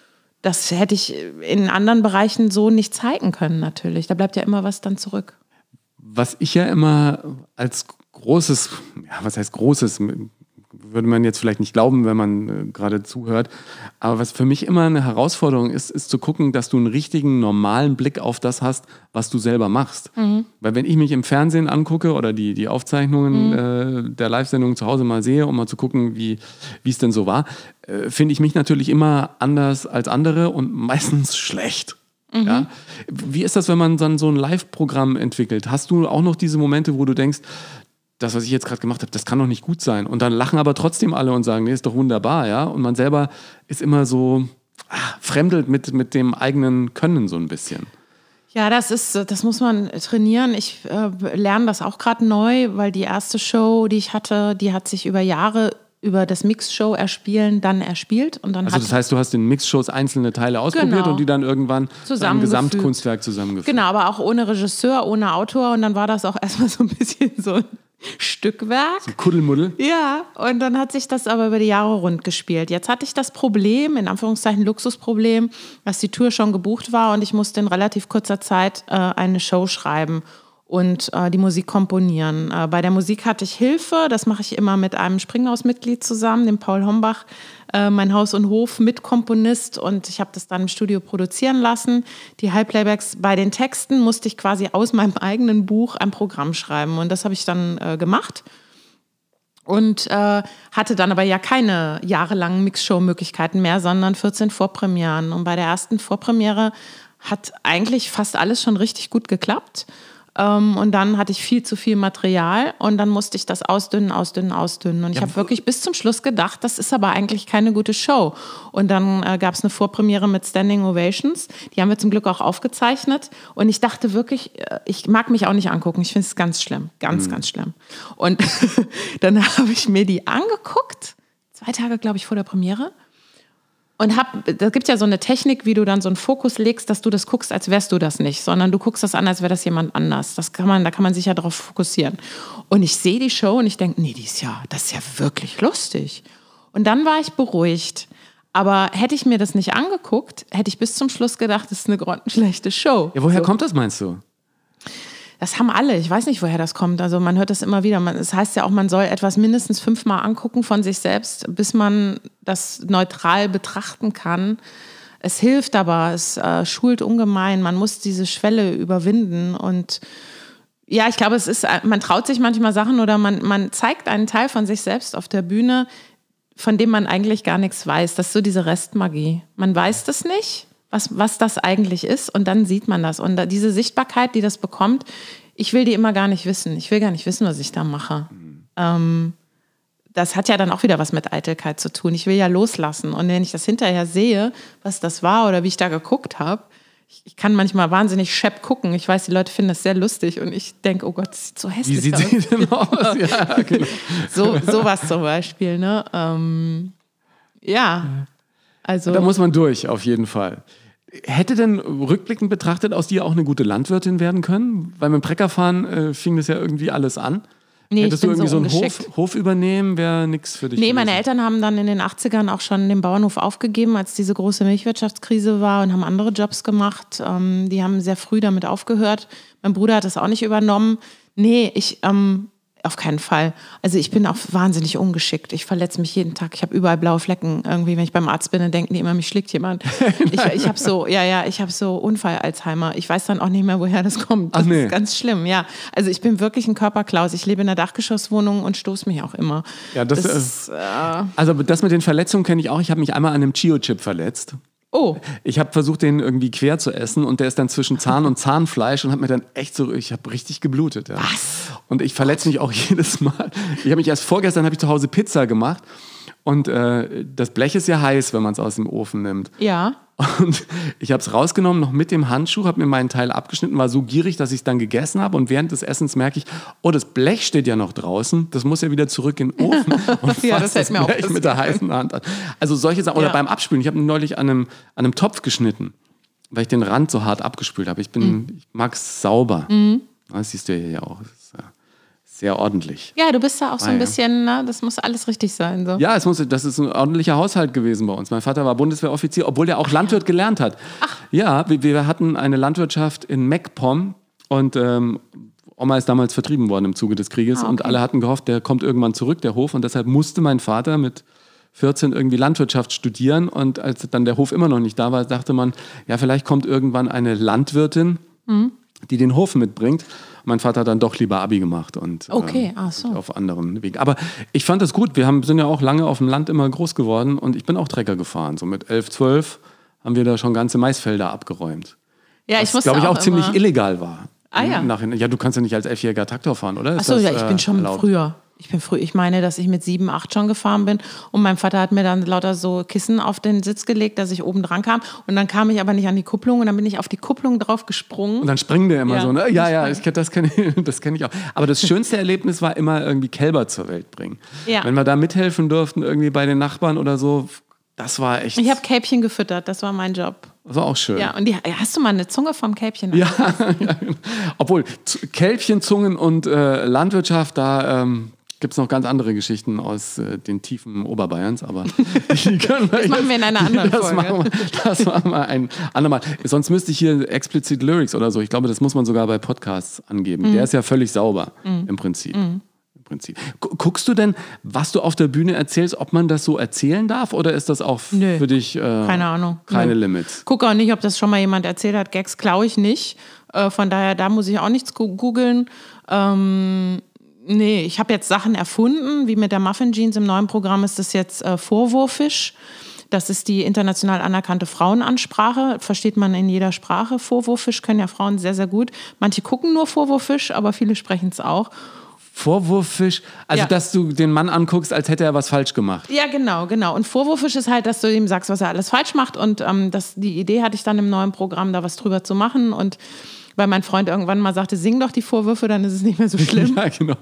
das hätte ich in anderen Bereichen so nicht zeigen können, natürlich. Da bleibt ja immer was dann zurück. Was ich ja immer als großes, ja, was heißt großes, würde man jetzt vielleicht nicht glauben, wenn man äh, gerade zuhört. Aber was für mich immer eine Herausforderung ist, ist zu gucken, dass du einen richtigen, normalen Blick auf das hast, was du selber machst. Mhm. Weil wenn ich mich im Fernsehen angucke oder die, die Aufzeichnungen mhm. äh, der Live-Sendung zu Hause mal sehe, um mal zu gucken, wie wie es denn so war, äh, finde ich mich natürlich immer anders als andere und meistens schlecht. Mhm. Ja? Wie ist das, wenn man dann so ein Live-Programm entwickelt? Hast du auch noch diese Momente, wo du denkst, das, was ich jetzt gerade gemacht habe, das kann doch nicht gut sein. Und dann lachen aber trotzdem alle und sagen, nee, ist doch wunderbar, ja. Und man selber ist immer so ach, fremdelt mit, mit dem eigenen Können so ein bisschen. Ja, das ist, das muss man trainieren. Ich äh, lerne das auch gerade neu, weil die erste Show, die ich hatte, die hat sich über Jahre über das Mixshow erspielen dann erspielt. Und dann also das heißt, du hast in Mixshows einzelne Teile ausprobiert genau. und die dann irgendwann zu einem Gesamtkunstwerk zusammengefügt. Genau, aber auch ohne Regisseur, ohne Autor. Und dann war das auch erstmal so ein bisschen so ein Stückwerk. So ein Kuddelmuddel. Ja, und dann hat sich das aber über die Jahre rund gespielt. Jetzt hatte ich das Problem, in Anführungszeichen Luxusproblem, dass die Tour schon gebucht war und ich musste in relativ kurzer Zeit äh, eine Show schreiben und äh, die Musik komponieren. Äh, bei der Musik hatte ich Hilfe, das mache ich immer mit einem Springhaus-Mitglied zusammen, dem Paul Hombach, äh, mein Haus- und Hof-Mitkomponist, und ich habe das dann im Studio produzieren lassen. Die Halbplaybacks bei den Texten musste ich quasi aus meinem eigenen Buch ein Programm schreiben und das habe ich dann äh, gemacht. Und äh, hatte dann aber ja keine jahrelangen Mixshow-Möglichkeiten mehr, sondern vierzehn Vorpremieren. Und bei der ersten Vorpremiere hat eigentlich fast alles schon richtig gut geklappt. Um, und dann hatte ich viel zu viel Material und dann musste ich das ausdünnen, ausdünnen, ausdünnen. Und ich ja, habe wirklich bis zum Schluss gedacht, das ist aber eigentlich keine gute Show. Und dann äh, gab es eine Vorpremiere mit Standing Ovations. Die haben wir zum Glück auch aufgezeichnet. Und ich dachte wirklich, ich mag mich auch nicht angucken. Ich finde es ganz schlimm, ganz, mhm. ganz schlimm. Und dann habe ich mir die angeguckt, zwei Tage, glaube ich, vor der Premiere. Und hab, da gibt ja so eine Technik, wie du dann so einen Fokus legst, dass du das guckst, als wärst du das nicht, sondern du guckst das an, als wäre das jemand anders. Das kann man, da kann man sich ja darauf fokussieren. Und ich sehe die Show und ich denke, nee, die ist ja, das ist ja wirklich lustig. Und dann war ich beruhigt. Aber hätte ich mir das nicht angeguckt, hätte ich bis zum Schluss gedacht, das ist eine grottenschlechte Show. Ja, woher so. kommt das, meinst du? Das haben alle. Ich weiß nicht, woher das kommt. Also man hört das immer wieder. Es das heißt ja auch, man soll etwas mindestens fünfmal angucken von sich selbst, bis man das neutral betrachten kann. Es hilft aber, es äh, schult ungemein. Man muss diese Schwelle überwinden. Und ja, ich glaube, es ist, man traut sich manchmal Sachen oder man, man zeigt einen Teil von sich selbst auf der Bühne, von dem man eigentlich gar nichts weiß. Das ist so diese Restmagie. Man weiß das nicht. Was, was das eigentlich ist, und dann sieht man das. Und diese Sichtbarkeit, die das bekommt, ich will die immer gar nicht wissen. Ich will gar nicht wissen, was ich da mache. Mhm. Ähm, das hat ja dann auch wieder was mit Eitelkeit zu tun. Ich will ja loslassen. Und wenn ich das hinterher sehe, was das war oder wie ich da geguckt habe, ich, ich kann manchmal wahnsinnig schepp gucken. Ich weiß, die Leute finden das sehr lustig und ich denke, oh Gott, das sieht so hässlich aus. Wie sieht sie denn aus? Ja, genau. so, sowas zum Beispiel. Ne? Ähm, ja, also... Da muss man durch, auf jeden Fall. Hätte denn rückblickend betrachtet aus dir auch eine gute Landwirtin werden können? Weil mit dem Treckerfahren äh, fing das ja irgendwie alles an. Nee, Hättest du irgendwie so, so einen Hof, Hof übernehmen, wäre nichts für dich Nee, gewesen. Meine Eltern haben dann in den achtzigern auch schon den Bauernhof aufgegeben, als diese große Milchwirtschaftskrise war, und haben andere Jobs gemacht. Ähm, die haben sehr früh damit aufgehört. Mein Bruder hat das auch nicht übernommen. Nee, ich... Ähm, Auf keinen Fall. Also ich bin auch wahnsinnig ungeschickt. Ich verletze mich jeden Tag. Ich habe überall blaue Flecken. Irgendwie, wenn ich beim Arzt bin, dann denken die immer, mich schlägt jemand. ich ich habe so, ja, ja, ich habe so Unfall-Alzheimer. Ich weiß dann auch nicht mehr, woher das kommt. Das Ach nee. ist ganz schlimm, ja. Also ich bin wirklich ein Körperklaus. Ich lebe in einer Dachgeschosswohnung und stoße mich auch immer. Ja, das, das äh, also das mit den Verletzungen kenne ich auch. Ich habe mich einmal an einem Chio-Chip verletzt. Oh. Ich habe versucht, den irgendwie quer zu essen, und der ist dann zwischen Zahn und Zahnfleisch und hat mir dann echt so, ich habe richtig geblutet. Ja. Was? Und ich verletze mich auch jedes Mal. Ich habe mich erst vorgestern, habe ich zu Hause Pizza gemacht, und äh, das Blech ist ja heiß, wenn man es aus dem Ofen nimmt. Ja. Und ich habe es rausgenommen, noch mit dem Handschuh, habe mir meinen Teil abgeschnitten, war so gierig, dass ich es dann gegessen habe. Und während des Essens merke ich, oh, das Blech steht ja noch draußen, das muss ja wieder zurück in den Ofen. Und ja, das, das, das Blech mit der heißen Hand an. Also solche Sachen. Oder ja. beim Abspülen. Ich habe neulich an einem, an einem Topf geschnitten, weil ich den Rand so hart abgespült habe. Ich, bin, mhm. ich mag es sauber. Mhm. Das siehst du ja hier auch. Das ist ja sehr ordentlich. Ja, du bist da auch so ah, ein ja. bisschen, ne? Das muss alles richtig sein. So. Ja, es muss, das ist ein ordentlicher Haushalt gewesen bei uns. Mein Vater war Bundeswehroffizier, obwohl der auch Landwirt gelernt hat. Ach. Ja, wir, wir hatten eine Landwirtschaft in Meckpomm, und ähm, Oma ist damals vertrieben worden im Zuge des Krieges ah, okay. und alle hatten gehofft, der kommt irgendwann zurück, der Hof. Und deshalb musste mein Vater mit vierzehn irgendwie Landwirtschaft studieren. Und als dann der Hof immer noch nicht da war, dachte man, ja, vielleicht kommt irgendwann eine Landwirtin, mhm. die den Hof mitbringt. Mein Vater hat dann doch lieber Abi gemacht und okay. ähm, Ach so. auf anderen Wegen. Aber ich fand das gut. Wir haben, sind ja auch lange auf dem Land immer groß geworden und ich bin auch Trecker gefahren. So mit elf, zwölf haben wir da schon ganze Maisfelder abgeräumt. Ja, ich was, glaube ich, auch, auch ziemlich immer... illegal war. Ah ja. Nachhinein. Ja, du kannst ja nicht als Elfjähriger Traktor fahren, oder? Achso, ja, ich bin schon erlaubt? früher. Ich bin früh. Ich meine, dass ich mit sieben, acht schon gefahren bin und mein Vater hat mir dann lauter so Kissen auf den Sitz gelegt, dass ich oben dran kam und dann kam ich aber nicht an die Kupplung und dann bin ich auf die Kupplung drauf gesprungen. Und dann springen der immer ja. so, ne? Ja, ja, ich, das kenne ich, das kenn ich auch. Aber das schönste Erlebnis war immer irgendwie Kälber zur Welt bringen. Ja. Wenn wir da mithelfen durften, irgendwie bei den Nachbarn oder so, das war echt... Ich habe Kälbchen gefüttert, das war mein Job. Das war auch schön. Ja, und die, hast du mal eine Zunge vom Kälbchen? Ja, ja, obwohl Kälbchen, Zungen und äh, Landwirtschaft, da ähm, gibt es noch ganz andere Geschichten aus äh, den Tiefen Oberbayerns, aber die können wir das machen wir in einer anderen das Folge. Machen wir, das machen wir ein andermal. Sonst müsste ich hier explizit Lyrics oder so, ich glaube, das muss man sogar bei Podcasts angeben. Mhm. Der ist ja völlig sauber mhm. im Prinzip. Mhm. Prinzip. Guckst du denn, was du auf der Bühne erzählst, ob man das so erzählen darf oder ist das auch Nö, für dich äh, keine Ahnung. keine Nö. Limits? Guck auch nicht, ob das schon mal jemand erzählt hat. Gags klaue ich nicht. Äh, von daher, da muss ich auch nichts googeln. Ähm, nee, ich habe jetzt Sachen erfunden, wie mit der Muffin Jeans. Im neuen Programm ist das jetzt äh, Vorwurfisch. Das ist die international anerkannte Frauenansprache. Versteht man in jeder Sprache. Vorwurfisch können ja Frauen sehr, sehr gut. Manche gucken nur Vorwurfisch, aber viele sprechen es auch. Vorwurfisch, also ja. dass du den Mann anguckst, als hätte er was falsch gemacht. Ja, genau, genau. Und vorwurfisch ist halt, dass du ihm sagst, was er alles falsch macht. Und ähm, das, die Idee hatte ich dann im neuen Programm, da was drüber zu machen. Und weil mein Freund irgendwann mal sagte, sing doch die Vorwürfe, dann ist es nicht mehr so schlimm. Ja, genau.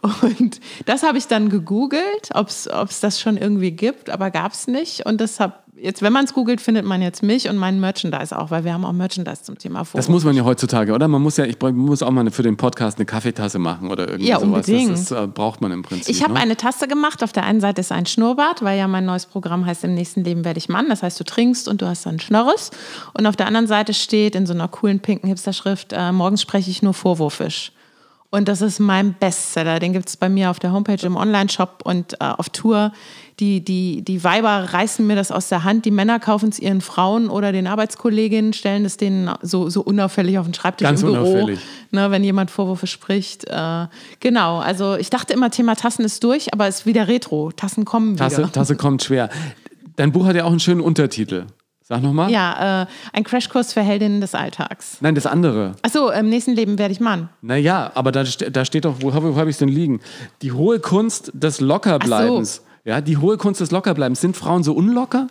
Und das habe ich dann gegoogelt, ob es das schon irgendwie gibt, aber gab es nicht. Und das habe jetzt, wenn man es googelt, findet man jetzt mich und meinen Merchandise auch, weil wir haben auch Merchandise zum Thema Vorwurf. Das muss man ja heutzutage, oder? Man muss ja, ich muss auch mal für den Podcast eine Kaffeetasse machen oder irgendwie ja, sowas. Unbedingt. Das, das äh, braucht man im Prinzip. Ich habe ne? eine Tasse gemacht. Auf der einen Seite ist ein Schnurrbart, weil ja mein neues Programm heißt, im nächsten Leben werde ich Mann. Das heißt, du trinkst und du hast dann Schnörres. Und auf der anderen Seite steht in so einer coolen pinken Hipster-Schrift, äh, morgens spreche ich nur vorwurfisch. Und das ist mein Bestseller. Den gibt es bei mir auf der Homepage im Online-Shop und äh, auf Tour. Die, die, die Weiber reißen mir das aus der Hand. Die Männer kaufen es ihren Frauen oder den Arbeitskolleginnen, stellen es denen so, so unauffällig auf den Schreibtisch Ganz im Büro, unauffällig. Ne, wenn jemand Vorwürfe spricht. Äh, genau, also ich dachte immer, Thema Tassen ist durch, aber es ist wieder Retro. Tassen kommen wieder. Tasse, Tasse kommt schwer. Dein Buch hat ja auch einen schönen Untertitel. Sag nochmal. Ja, äh, ein Crashkurs für Heldinnen des Alltags. Nein, das andere. Achso, im nächsten Leben werde ich Mann. Naja, aber da, da steht doch, wo, wo habe ich es denn liegen? Die hohe Kunst des Lockerbleibens. So. Ja, die hohe Kunst des Lockerbleibens. Sind Frauen so unlocker?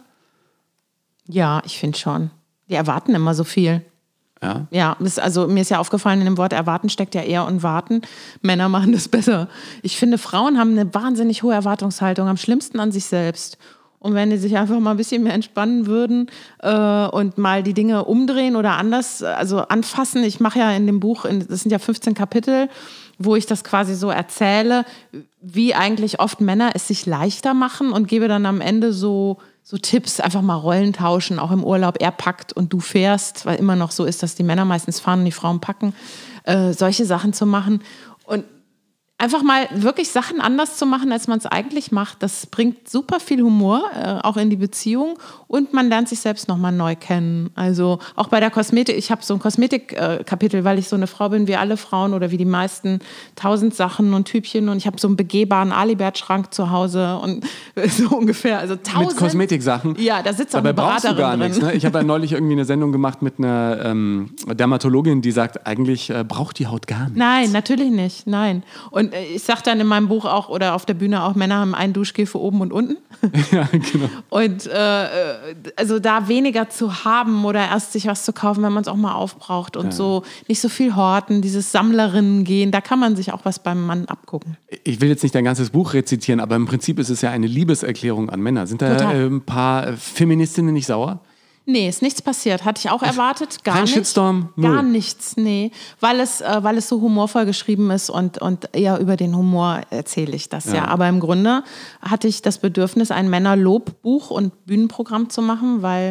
Ja, ich finde schon. Die erwarten immer so viel. Ja. Ja, das, also mir ist ja aufgefallen, in dem Wort erwarten steckt ja eher und warten. Männer machen das besser. Ich finde, Frauen haben eine wahnsinnig hohe Erwartungshaltung, am schlimmsten an sich selbst. Und wenn die sich einfach mal ein bisschen mehr entspannen würden äh, und mal die Dinge umdrehen oder anders, also anfassen. Ich mache ja in dem Buch, in, das sind ja fünfzehn Kapitel, wo ich das quasi so erzähle, wie eigentlich oft Männer es sich leichter machen und gebe dann am Ende so, so Tipps, einfach mal Rollen tauschen, auch im Urlaub. Er packt und du fährst, weil immer noch so ist, dass die Männer meistens fahren und die Frauen packen, äh, solche Sachen zu machen. Und einfach mal wirklich Sachen anders zu machen, als man es eigentlich macht, das bringt super viel Humor, äh, auch in die Beziehung und man lernt sich selbst nochmal neu kennen. Also auch bei der Kosmetik, ich habe so ein Kosmetik-Kapitel, weil ich so eine Frau bin wie alle Frauen oder wie die meisten, tausend Sachen und Typchen und ich habe so einen begehbaren Alibert-Schrank zu Hause und so ungefähr, also tausend. Mit Kosmetiksachen? Ja, da sitzt auch Dabei eine Beraterin brauchst du gar drin. nichts, ne? Ich habe ja neulich irgendwie eine Sendung gemacht mit einer ähm, Dermatologin, die sagt, eigentlich äh, braucht die Haut gar nichts. Nein, natürlich nicht, nein. Und ich sage dann in meinem Buch auch oder auf der Bühne auch, Männer haben einen Duschgel für oben und unten. Ja, genau. Und äh, also da weniger zu haben oder erst sich was zu kaufen, wenn man es auch mal aufbraucht und ja. so nicht so viel horten, dieses Sammlerinnen gehen, da kann man sich auch was beim Mann abgucken. Ich will jetzt nicht dein ganzes Buch rezitieren, aber im Prinzip ist es ja eine Liebeserklärung an Männer. Sind da äh, ein paar Feministinnen nicht sauer? Nee, ist nichts passiert. Hatte ich auch erwartet. Gar Kein nicht. Shitstorm? Null. Gar nichts, nee. Weil es, äh, weil es so humorvoll geschrieben ist und, und eher über den Humor erzähle ich das ja. ja. Aber im Grunde hatte ich das Bedürfnis, ein Männerlobbuch und Bühnenprogramm zu machen, weil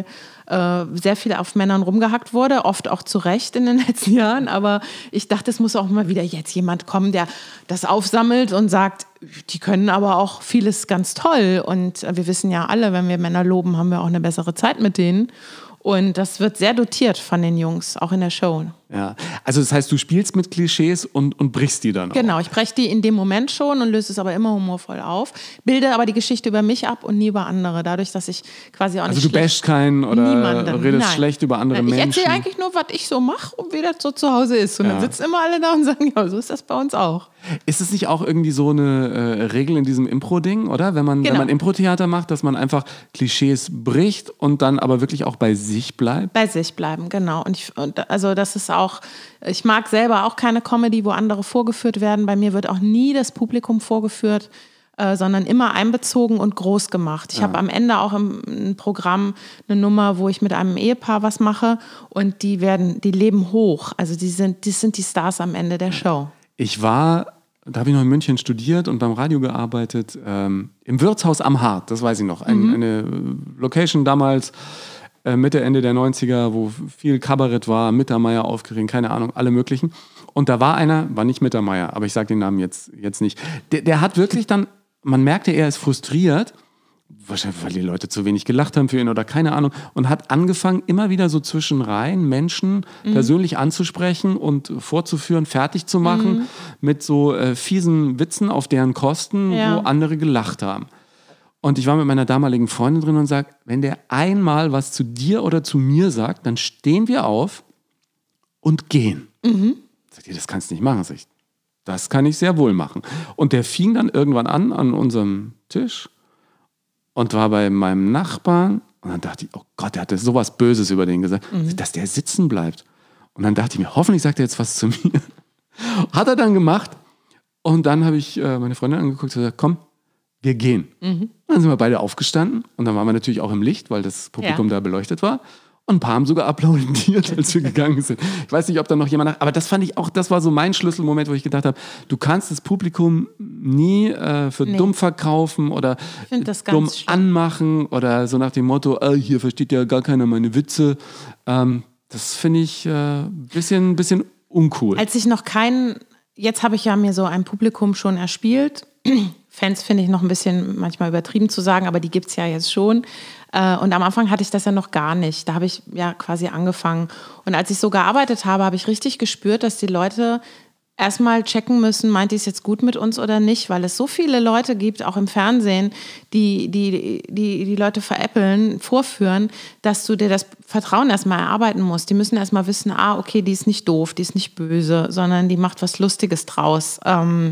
äh, sehr viel auf Männern rumgehackt wurde, oft auch zu Recht in den letzten Jahren. Aber ich dachte, es muss auch mal wieder jetzt jemand kommen, der das aufsammelt und sagt, die können aber auch vieles ganz toll. Und wir wissen ja alle, wenn wir Männer loben, haben wir auch eine bessere Zeit mit denen. Und das wird sehr dotiert von den Jungs, auch in der Show. Ja, also das heißt, du spielst mit Klischees und, und brichst die dann auch. Genau, ich breche die in dem Moment schon und löse es aber immer humorvoll auf, bilde aber die Geschichte über mich ab und nie über andere, dadurch, dass ich quasi auch nicht Also du bashst keinen oder niemanden. redest Nein. schlecht über andere ich Menschen? Ich erzähle eigentlich nur, was ich so mache und wie das so zu Hause ist. Und Ja. dann sitzen immer alle da und sagen, ja, so ist das bei uns auch. Ist es nicht auch irgendwie so eine äh, Regel in diesem Impro-Ding, oder? Wenn man, Genau. wenn man Impro-Theater macht, dass man einfach Klischees bricht und dann aber wirklich auch bei sich bleibt? Bei sich bleiben, genau. Und, ich, und also das ist auch, ich mag selber auch keine Comedy, wo andere vorgeführt werden. Bei mir wird auch nie das Publikum vorgeführt, äh, sondern immer einbezogen und groß gemacht. Ich ja. habe am Ende auch im, im Programm eine Nummer, wo ich mit einem Ehepaar was mache und die werden, die leben hoch. Also die sind, die sind die Stars am Ende der Show. Ich war, da habe ich noch in München studiert und beim Radio gearbeitet, ähm, im Wirtshaus am Hart, das weiß ich noch. Ein, mhm. Eine Location damals, äh, Mitte, Ende der neunziger, wo viel Kabarett war, Mittermeier aufgeregt, keine Ahnung, alle möglichen. Und da war einer, war nicht Mittermeier, aber ich sage den Namen jetzt, jetzt nicht. Der, der hat wirklich dann, man merkte, er ist frustriert, wahrscheinlich, weil die Leute zu wenig gelacht haben für ihn oder keine Ahnung, und hat angefangen, immer wieder so zwischen Reihen Menschen mhm. persönlich anzusprechen und vorzuführen, fertig zu machen mhm. mit so äh, fiesen Witzen auf deren Kosten, ja. wo andere gelacht haben. Und ich war mit meiner damaligen Freundin drin und sage, wenn der einmal was zu dir oder zu mir sagt, dann stehen wir auf und gehen. Mhm. Sagt ihr, das kannst du nicht machen. Sag ich, das kann ich sehr wohl machen. Und der fing dann irgendwann an, an unserem Tisch und war bei meinem Nachbarn. Und dann dachte ich, oh Gott, der hatte sowas Böses über den gesagt, mhm. dass der sitzen bleibt. Und dann dachte ich mir, hoffentlich sagt er jetzt was zu mir. Hat er dann gemacht. Und dann habe ich äh, meine Freundin angeguckt und gesagt, komm, wir gehen. Mhm. Dann sind wir beide aufgestanden. Und dann waren wir natürlich auch im Licht, weil das Publikum ja. da beleuchtet war. Und ein paar haben sogar applaudiert, als wir gegangen sind. Ich weiß nicht, ob da noch jemand nach... Aber das fand ich auch, das war so mein Schlüsselmoment, wo ich gedacht habe, du kannst das Publikum nie äh, für nee. dumm verkaufen oder dumm schlimm. anmachen oder so nach dem Motto, äh, hier versteht ja gar keiner meine Witze. Ähm, das finde ich ein äh, bisschen, bisschen uncool. Als ich noch keinen... Jetzt habe ich ja mir so ein Publikum schon erspielt. Fans finde ich noch ein bisschen manchmal übertrieben zu sagen, aber die gibt es ja jetzt schon. Und am Anfang hatte ich das ja noch gar nicht. Da habe ich ja quasi angefangen. Und als ich so gearbeitet habe, habe ich richtig gespürt, dass die Leute erstmal checken müssen, meint die es jetzt gut mit uns oder nicht, weil es so viele Leute gibt, auch im Fernsehen, die die, die, die Leute veräppeln, vorführen, dass du dir das Vertrauen erstmal erarbeiten musst. Die müssen erstmal wissen, ah, okay, die ist nicht doof, die ist nicht böse, sondern die macht was Lustiges draus. Ähm,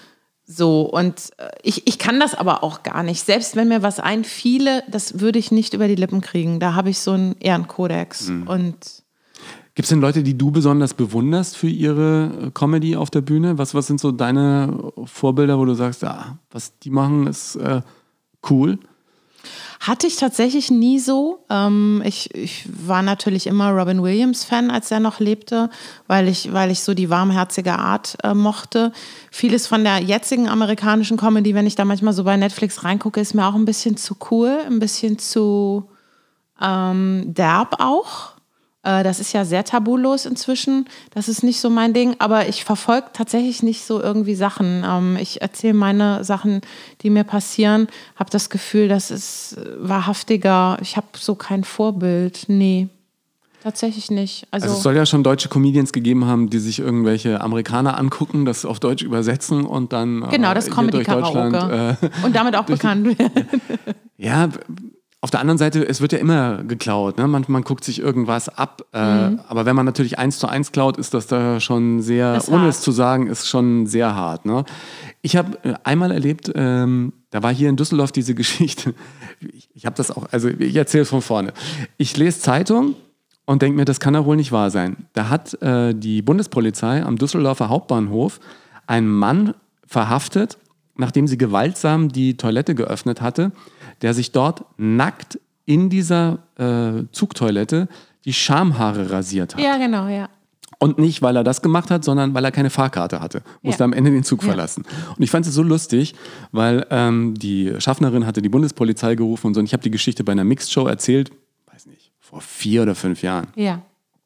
So, und ich, ich kann das aber auch gar nicht. Selbst wenn mir was einfiele, das würde ich nicht über die Lippen kriegen. Da habe ich so einen Ehrenkodex. Mhm. Und gibt es denn Leute, die du besonders bewunderst für ihre Comedy auf der Bühne? Was, was sind so deine Vorbilder, wo du sagst, ja, was die machen, ist äh, cool? Hatte ich tatsächlich nie so. Ähm, ich, ich war natürlich immer Robin Williams-Fan, als er noch lebte, weil ich, weil ich so die warmherzige Art äh, mochte. Vieles von der jetzigen amerikanischen Comedy, wenn ich da manchmal so bei Netflix reingucke, ist mir auch ein bisschen zu cool, ein bisschen zu ähm, derb auch. Äh, das ist ja sehr tabulos inzwischen. Das ist nicht so mein Ding, aber ich verfolge tatsächlich nicht so irgendwie Sachen. Ähm, ich erzähle meine Sachen, die mir passieren, habe das Gefühl, das ist wahrhaftiger. Ich habe so kein Vorbild. Nee, tatsächlich nicht. Also, also es soll ja schon deutsche Comedians gegeben haben, die sich irgendwelche Amerikaner angucken, das auf Deutsch übersetzen und dann genau, das äh, Comedy-Karaoke. Äh, und damit auch bekannt werden. Ja, auf der anderen Seite, es wird ja immer geklaut. Ne? Man, man guckt sich irgendwas ab. Äh, mhm. Aber wenn man natürlich eins zu eins klaut, ist das da schon sehr, das ohne hart. es zu sagen, ist schon sehr hart. Ne? Ich habe einmal erlebt, ähm, da war hier in Düsseldorf diese Geschichte. Ich, ich habe das auch, also ich erzähle es von vorne. Ich lese Zeitung und denke mir, das kann doch wohl nicht wahr sein. Da hat äh, die Bundespolizei am Düsseldorfer Hauptbahnhof einen Mann verhaftet, nachdem sie gewaltsam die Toilette geöffnet hatte, der sich dort nackt in dieser äh, Zugtoilette die Schamhaare rasiert hat. Ja, genau, ja. Und nicht, weil er das gemacht hat, sondern weil er keine Fahrkarte hatte. Musste ja. am Ende den Zug ja. verlassen. Und ich fand es so lustig, weil ähm, die Schaffnerin hatte die Bundespolizei gerufen und so. Und ich habe die Geschichte bei einer Mixed-Show erzählt, weiß nicht, vor vier oder fünf Jahren. Ja.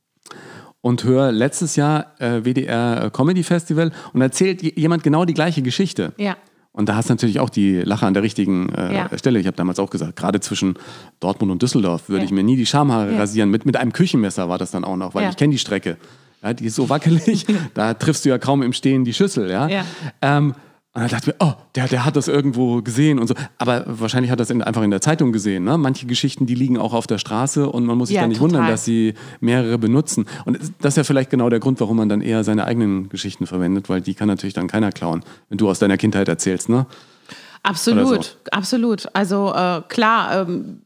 Und höre letztes Jahr äh, W D R Comedy Festival und erzählt j- jemand genau die gleiche Geschichte. Ja. Und da hast du natürlich auch die Lache an der richtigen äh, Ja. Stelle. Ich habe damals auch gesagt, gerade zwischen Dortmund und Düsseldorf würde Ja. ich mir nie die Schamhaare Ja. rasieren. Mit, mit einem Küchenmesser war das dann auch noch, weil Ja. ich kenne die Strecke. Ja, die ist so wackelig, da triffst du ja kaum im Stehen die Schüssel. Ja? Ja. Ähm, und dann dachte ich mir, oh, der, der hat das irgendwo gesehen und so. Aber wahrscheinlich hat er das in, einfach in der Zeitung gesehen. Ne? Manche Geschichten, die liegen auch auf der Straße und man muss sich Ja, dann nicht total. wundern, dass sie mehrere benutzen. Und das ist ja vielleicht genau der Grund, warum man dann eher seine eigenen Geschichten verwendet, weil die kann natürlich dann keiner klauen, wenn du aus deiner Kindheit erzählst. Ne? Absolut, Oder so. absolut. Also äh, klar, ähm,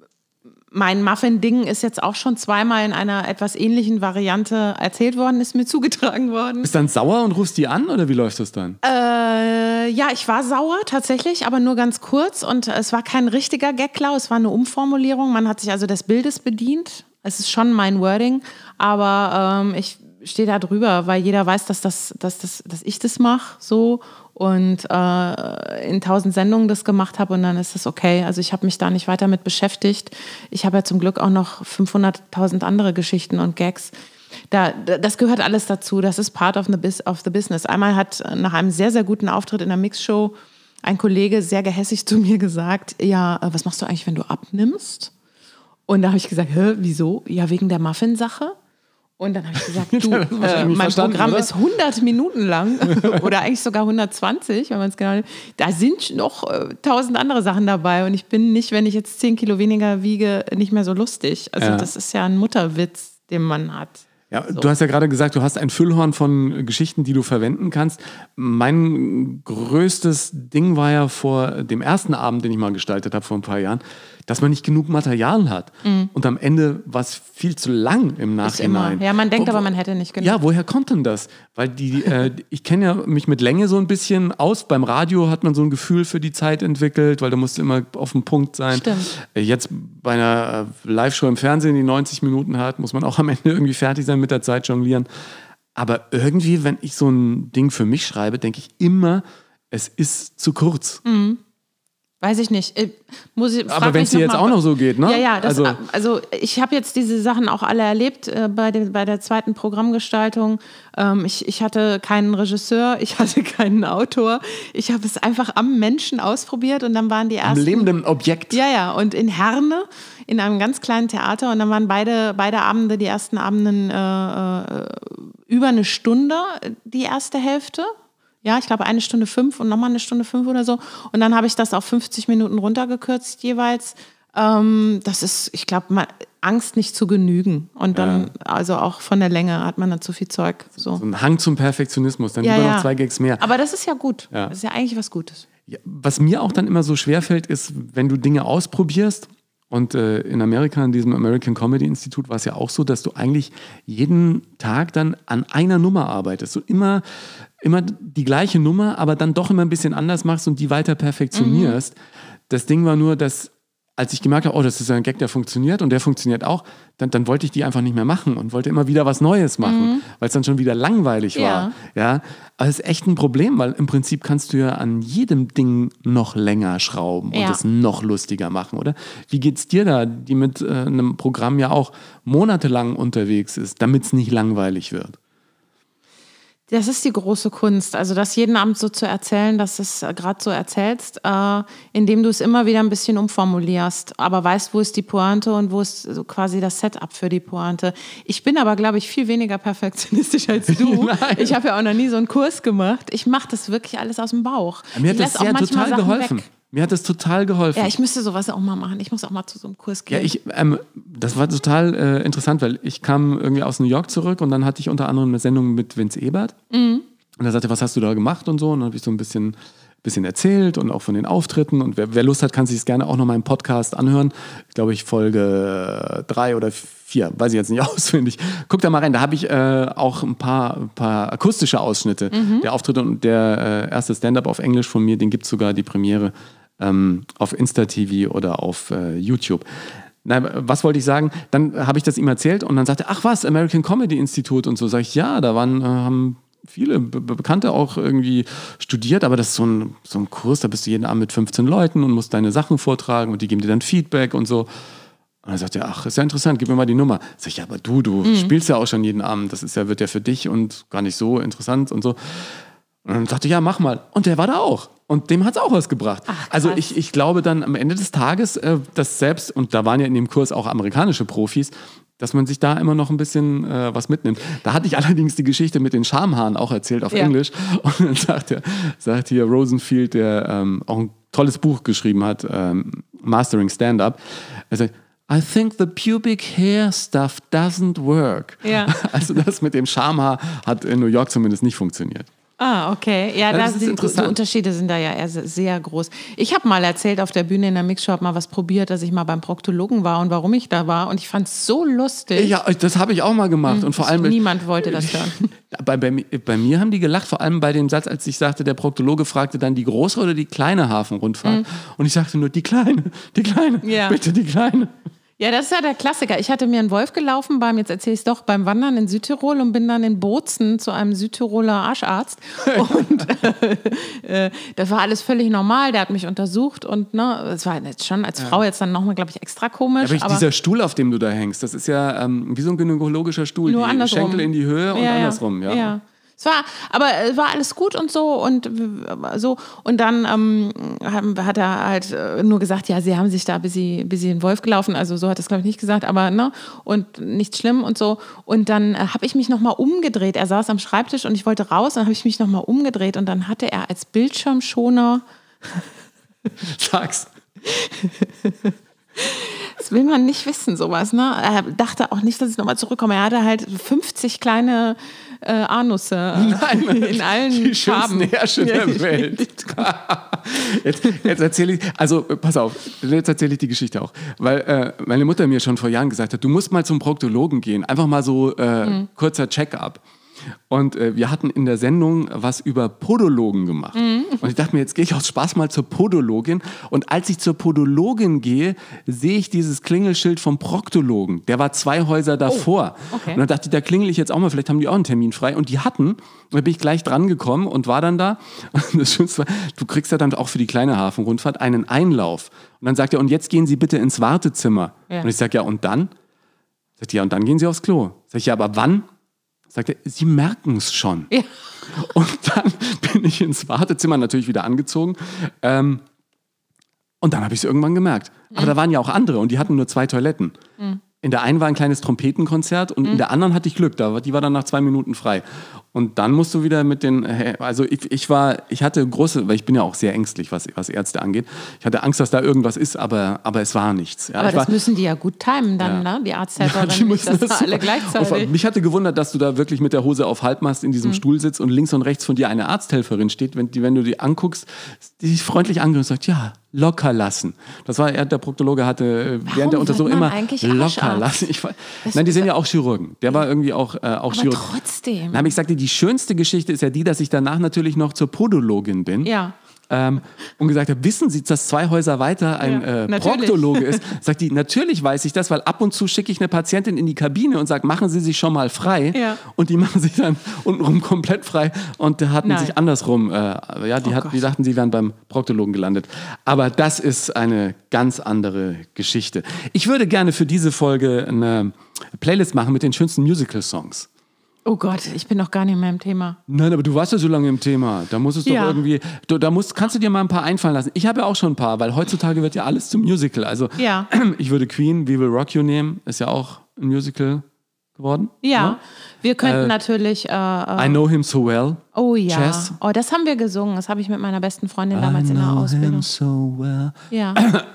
mein Muffin-Ding ist jetzt auch schon zweimal in einer etwas ähnlichen Variante erzählt worden, ist mir zugetragen worden. Bist du dann sauer und rufst die an oder wie läuft das dann? Äh, ja, ich war sauer tatsächlich, aber nur ganz kurz und es war kein richtiger Gagklau, es war eine Umformulierung. Man hat sich also des Bildes bedient. Es ist schon mein Wording, aber ähm, ich stehe da drüber, weil jeder weiß, dass, das, dass, das, dass ich das mache so und äh, in tausend Sendungen das gemacht habe und dann ist das okay. Also ich habe mich da nicht weiter mit beschäftigt. Ich habe ja zum Glück auch noch fünfhunderttausend andere Geschichten und Gags. Da, das gehört alles dazu. Das ist part of the, bis, of the business. Einmal hat nach einem sehr, sehr guten Auftritt in der Mixshow ein Kollege sehr gehässig zu mir gesagt, ja, was machst du eigentlich, wenn du abnimmst? Und da habe ich gesagt, hä, wieso? Ja, wegen der Muffin-Sache. Und dann habe ich gesagt, du, Das hast du äh, irgendwie mein verstanden, Programm oder? ist hundert Minuten lang oder eigentlich sogar hundertzwanzig, wenn man es genau nimmt. Da sind noch äh, tausend andere Sachen dabei und ich bin nicht, wenn ich jetzt zehn Kilo weniger wiege, nicht mehr so lustig. Also Ja. das ist ja ein Mutterwitz, den man hat. Ja, du hast ja gerade gesagt, du hast ein Füllhorn von Geschichten, die du verwenden kannst. Mein größtes Ding war ja vor dem ersten Abend, den ich mal gestaltet habe vor ein paar Jahren, dass man nicht genug Material hat. Mhm. Und am Ende war es viel zu lang im Ist immer. Nachhinein. Ja, man denkt Wo- aber, man hätte nicht genug. Ja, woher kommt denn das? Weil die, äh, ich kenne ja mich mit Länge so ein bisschen aus. Beim Radio hat man so ein Gefühl für die Zeit entwickelt, weil da musst du immer auf dem Punkt sein. Stimmt. Äh, Jetzt bei einer äh, Live-Show im Fernsehen, die neunzig Minuten hat, muss man auch am Ende irgendwie fertig sein, mit der Zeit jonglieren. Aber irgendwie, wenn ich so ein Ding für mich schreibe, denke ich immer, es ist zu kurz. Weiß ich nicht. Ich, muss ich, frag Aber wenn es mich dir jetzt mal- auch noch so geht, ne? Ja, ja, das, also, also, ich habe jetzt diese Sachen auch alle erlebt äh, bei, den, bei der zweiten Programmgestaltung. Ähm, ich, ich hatte keinen Regisseur, ich hatte keinen Autor. Ich habe es einfach am Menschen ausprobiert und dann waren die am ersten... lebenden Objekt. Ja, ja, und in Herne, in einem ganz kleinen Theater und dann waren beide, beide Abende, die ersten Abenden äh, äh, über eine Stunde, die erste Hälfte. Ja, ich glaube eine Stunde fünf und nochmal eine Stunde fünf oder so. Und dann habe ich das auf fünfzig Minuten runtergekürzt jeweils. Ähm, das ist, ich glaube, Angst nicht zu genügen. Und dann, ja. also auch von der Länge hat man dann zu viel Zeug. So, so ein Hang zum Perfektionismus, dann ja, lieber ja. noch zwei Gags mehr. Aber das ist ja gut. Ja. Das ist ja eigentlich was Gutes. Ja, was mir auch dann immer so schwerfällt, ist, wenn du Dinge ausprobierst. Und äh, in Amerika, in diesem American Comedy Institute, war es ja auch so, dass du eigentlich jeden Tag dann an einer Nummer arbeitest. So immer, immer die gleiche Nummer, aber dann doch immer ein bisschen anders machst und die weiter perfektionierst. Mhm. Das Ding war nur, dass als ich gemerkt habe, oh, das ist ein Gag, der funktioniert und der funktioniert auch, dann, dann wollte ich die einfach nicht mehr machen und wollte immer wieder was Neues machen, mhm. weil es dann schon wieder langweilig war. Ja. Ja? Aber es ist echt ein Problem, weil im Prinzip kannst du ja an jedem Ding noch länger schrauben und Ja. es noch lustiger machen, oder? Wie geht's dir da, die mit äh, einem Programm ja auch monatelang unterwegs ist, damit es nicht langweilig wird? Das ist die große Kunst, also das jeden Abend so zu erzählen, dass du es gerade so erzählst, äh, indem du es immer wieder ein bisschen umformulierst, aber weißt, wo ist die Pointe und wo ist so quasi das Setup für die Pointe. Ich bin aber, glaube ich, viel weniger perfektionistisch als du. Nein. Ich habe ja auch noch nie so einen Kurs gemacht. Ich mache das wirklich alles aus dem Bauch. Mir hat ich das lass auch sehr manchmal total Sachen geholfen. weg. Mir hat das total geholfen. Ja, ich müsste sowas auch mal machen. Ich muss auch mal zu so einem Kurs gehen. Ja, ich, ähm, das war total äh, interessant, weil ich kam irgendwie aus New York zurück und dann hatte ich unter anderem eine Sendung mit Vince Ebert. Mhm. Und er sagte, was hast du da gemacht und so. Und dann habe ich so ein bisschen, bisschen erzählt und auch von den Auftritten. Und wer, wer Lust hat, kann sich es gerne auch noch mal im Podcast anhören. Ich glaube, ich Folge drei oder vier, weiß ich jetzt nicht auswendig. Guck da mal rein. Da habe ich äh, auch ein paar, ein paar akustische Ausschnitte mhm. der Auftritte. Und der äh, erste Stand-up auf Englisch von mir, den gibt es sogar die Premiere ähm, auf Insta-T V oder auf äh, YouTube. Na, was wollte ich sagen? Dann habe ich das ihm erzählt und dann sagte er, ach was, American Comedy Institute und so. Sag ich, ja, da waren, äh, haben viele Be- Bekannte auch irgendwie studiert, aber das ist so ein, so ein Kurs, da bist du jeden Abend mit fünfzehn Leuten und musst deine Sachen vortragen und die geben dir dann Feedback und so. Und Und dann sagt er, ach, ist ja interessant, gib mir mal die Nummer. Sag ich, ja, aber du, du mhm. spielst ja auch schon jeden Abend, das ist ja, wird ja für dich und gar nicht so interessant und so. Und dann sagte ich, ja, mach mal. Und der war da auch. Und dem hat es auch was gebracht. Ach, also ich, ich glaube dann am Ende des Tages, äh, dass selbst, und da waren ja in dem Kurs auch amerikanische Profis, dass man sich da immer noch ein bisschen äh, was mitnimmt. Da hatte ich allerdings die Geschichte mit den Schamhaaren auch erzählt auf ja. Englisch. Und dann sagt, er, sagt hier Rosenfield, der ähm, auch ein tolles Buch geschrieben hat, ähm, Mastering Stand-Up, er sagt, I think the pubic hair stuff doesn't work. Ja. Also das mit dem Schamhaar hat in New York zumindest nicht funktioniert. Ah, okay. Ja, ja das ist sind, die Unterschiede sind da ja eher sehr groß. Ich habe mal erzählt auf der Bühne in der Mixshow, habe mal was probiert, dass ich mal beim Proktologen war und warum ich da war. Und ich fand es so lustig. Ja, das habe ich auch mal gemacht. Hm, und vor allem niemand wollte das hören. Bei, bei, bei mir haben die gelacht, vor allem bei dem Satz, als ich sagte, der Proktologe fragte dann die große oder die kleine Hafenrundfahrt. Hm. Und ich sagte nur, die kleine, die kleine, ja. bitte die kleine. Ja, das ist ja der Klassiker. Ich hatte mir einen Wolf gelaufen beim, jetzt erzähle ich es doch, beim Wandern in Südtirol und bin dann in Bozen zu einem Südtiroler Arscharzt. Und äh, äh, das war alles völlig normal. Der hat mich untersucht und ne, es war jetzt schon als Frau jetzt dann nochmal, glaube ich, extra komisch. Ja, aber, aber dieser Stuhl, auf dem du da hängst, das ist ja ähm, wie so ein gynäkologischer Stuhl. Nur die andersrum. Schenkel in die Höhe und ja, andersrum. Ja. ja. Es war, aber es war alles gut und so und so und dann ähm, hat er halt nur gesagt, ja, sie haben sich da bis sie bis sie den Wolf gelaufen, also so hat er es glaube ich nicht gesagt, aber ne und nichts schlimm und so und dann äh, habe ich mich noch mal umgedreht. Er saß am Schreibtisch und ich wollte raus, dann habe ich mich noch mal umgedreht und dann hatte er als Bildschirmschoner Sag's. Das will man nicht wissen, sowas, ne? Er dachte auch nicht, dass ich nochmal zurückkomme. Er hatte halt fünfzig kleine äh, Anusse Nein, in allen die Farben. Die schönsten Ärsche der Welt. jetzt jetzt erzähle ich, also pass auf, jetzt erzähle ich die Geschichte auch. Weil äh, meine Mutter mir schon vor Jahren gesagt hat, du musst mal zum Proktologen gehen. Einfach mal so äh, mhm. kurzer Check-up. Und äh, wir hatten in der Sendung was über Podologen gemacht. Mhm. Und ich dachte mir, jetzt gehe ich aus Spaß mal zur Podologin. Und als ich zur Podologin gehe, sehe ich dieses Klingelschild vom Proktologen. Der war zwei Häuser davor. Oh, okay. Und dann dachte ich, da klingel ich jetzt auch mal, vielleicht haben die auch einen Termin frei. Und die hatten, und da bin ich gleich dran gekommen und war dann da. Und das Schönste war, du kriegst ja dann auch für die kleine Hafenrundfahrt einen Einlauf. Und dann sagt er, und jetzt gehen Sie bitte ins Wartezimmer. Ja. Und ich sage, ja, und dann? Sagt ja, und dann gehen Sie aufs Klo. Sag ich, ja, aber wann? Sagt er, Sie merken es schon. Ja. Und dann bin ich ins Wartezimmer natürlich wieder angezogen. Ähm, und dann habe ich es irgendwann gemerkt. Aber mhm. da waren ja auch andere und die hatten nur zwei Toiletten. Mhm. In der einen war ein kleines Trompetenkonzert und mhm. in der anderen hatte ich Glück. Da, die war dann nach zwei Minuten frei. Und dann musst du wieder mit den, also ich, ich war, ich hatte große, weil ich bin ja auch sehr ängstlich, was, was Ärzte angeht. Ich hatte Angst, dass da irgendwas ist, aber, aber es war nichts. Ja, aber das war, müssen die ja gut timen dann, ja. ne? Die Arzthelferinnen, ja, die müssen das, das alle gleichzeitig. Auf, mich hatte gewundert, dass du da wirklich mit der Hose auf Halbmast in diesem mhm. Stuhl sitzt und links und rechts von dir eine Arzthelferin steht. Wenn, die, wenn du die anguckst, die dich freundlich angrüßt und sagt, ja, locker lassen. Das war, er, der Proktologe hatte Warum während der Untersuchung immer locker lassen. Ich, nein, die sind ja auch Chirurgen. Der war irgendwie auch, äh, auch aber Chirurg. trotzdem. Dann habe ich gesagt, die schönste Geschichte ist ja die, dass ich danach natürlich noch zur Podologin bin. Ja. Ähm, und gesagt habe, wissen Sie, dass zwei Häuser weiter ein ja, äh, Proktologe ist? Sagt die, natürlich weiß ich das, weil ab und zu schicke ich eine Patientin in die Kabine und sage, machen Sie sich schon mal frei. Ja. Und die machen sich dann untenrum komplett frei und hatten Nein. sich andersrum, äh, ja, die, oh hat, die dachten, sie wären beim Proktologen gelandet. Aber das ist eine ganz andere Geschichte. Ich würde gerne für diese Folge eine Playlist machen mit den schönsten Musical-Songs. Oh Gott, ich bin noch gar nicht mehr im Thema. Nein, aber du warst ja so lange im Thema. Da muss es ja. doch irgendwie, du, da musst, kannst du dir mal ein paar einfallen lassen. Ich habe ja auch schon ein paar, weil heutzutage wird ja alles zum Musical. Also ja. ich würde Queen, We Will Rock You nehmen, ist ja auch ein Musical geworden. Ja, ja? Wir könnten äh, natürlich... Äh, I Know Him So Well. Oh ja, Jazz. Oh, das haben wir gesungen. Das habe ich mit meiner besten Freundin damals I in der Ausbildung. Him so well. Ja.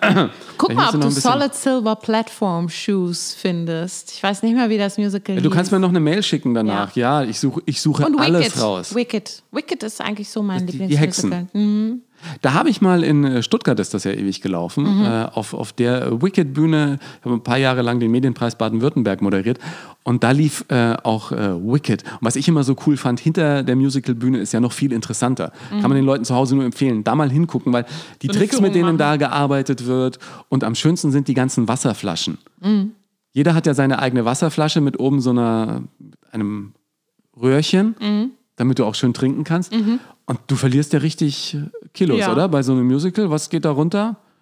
Guck mal, ob du Solid Silver Platform Shoes findest. Ich weiß nicht mehr, wie das Musical Du hieß. kannst mir noch eine Mail schicken danach. Ja, ja ich suche, ich suche Und alles Wicked. raus. Wicked. Wicked ist eigentlich so mein die, Lieblingsmusical. Die Hexen. Mhm. Da habe ich mal in Stuttgart, ist das ja ewig gelaufen, mhm. äh, auf, auf der Wicked-Bühne, ich habe ein paar Jahre lang den Medienpreis Baden-Württemberg moderiert und da lief äh, auch äh, Wicked. Und was ich immer so cool fand, hinter der Musical-Bühne ist ja noch viel interessanter. Mhm. Kann man den Leuten zu Hause nur empfehlen, da mal hingucken, weil die so Tricks, mit denen machen. da gearbeitet wird und am schönsten sind die ganzen Wasserflaschen. Mhm. Jeder hat ja seine eigene Wasserflasche mit oben so einer, einem Röhrchen, mhm. damit du auch schön trinken kannst. Mhm. Und du verlierst ja richtig Kilos, ja. oder? Bei so einem Musical. Was geht da runter?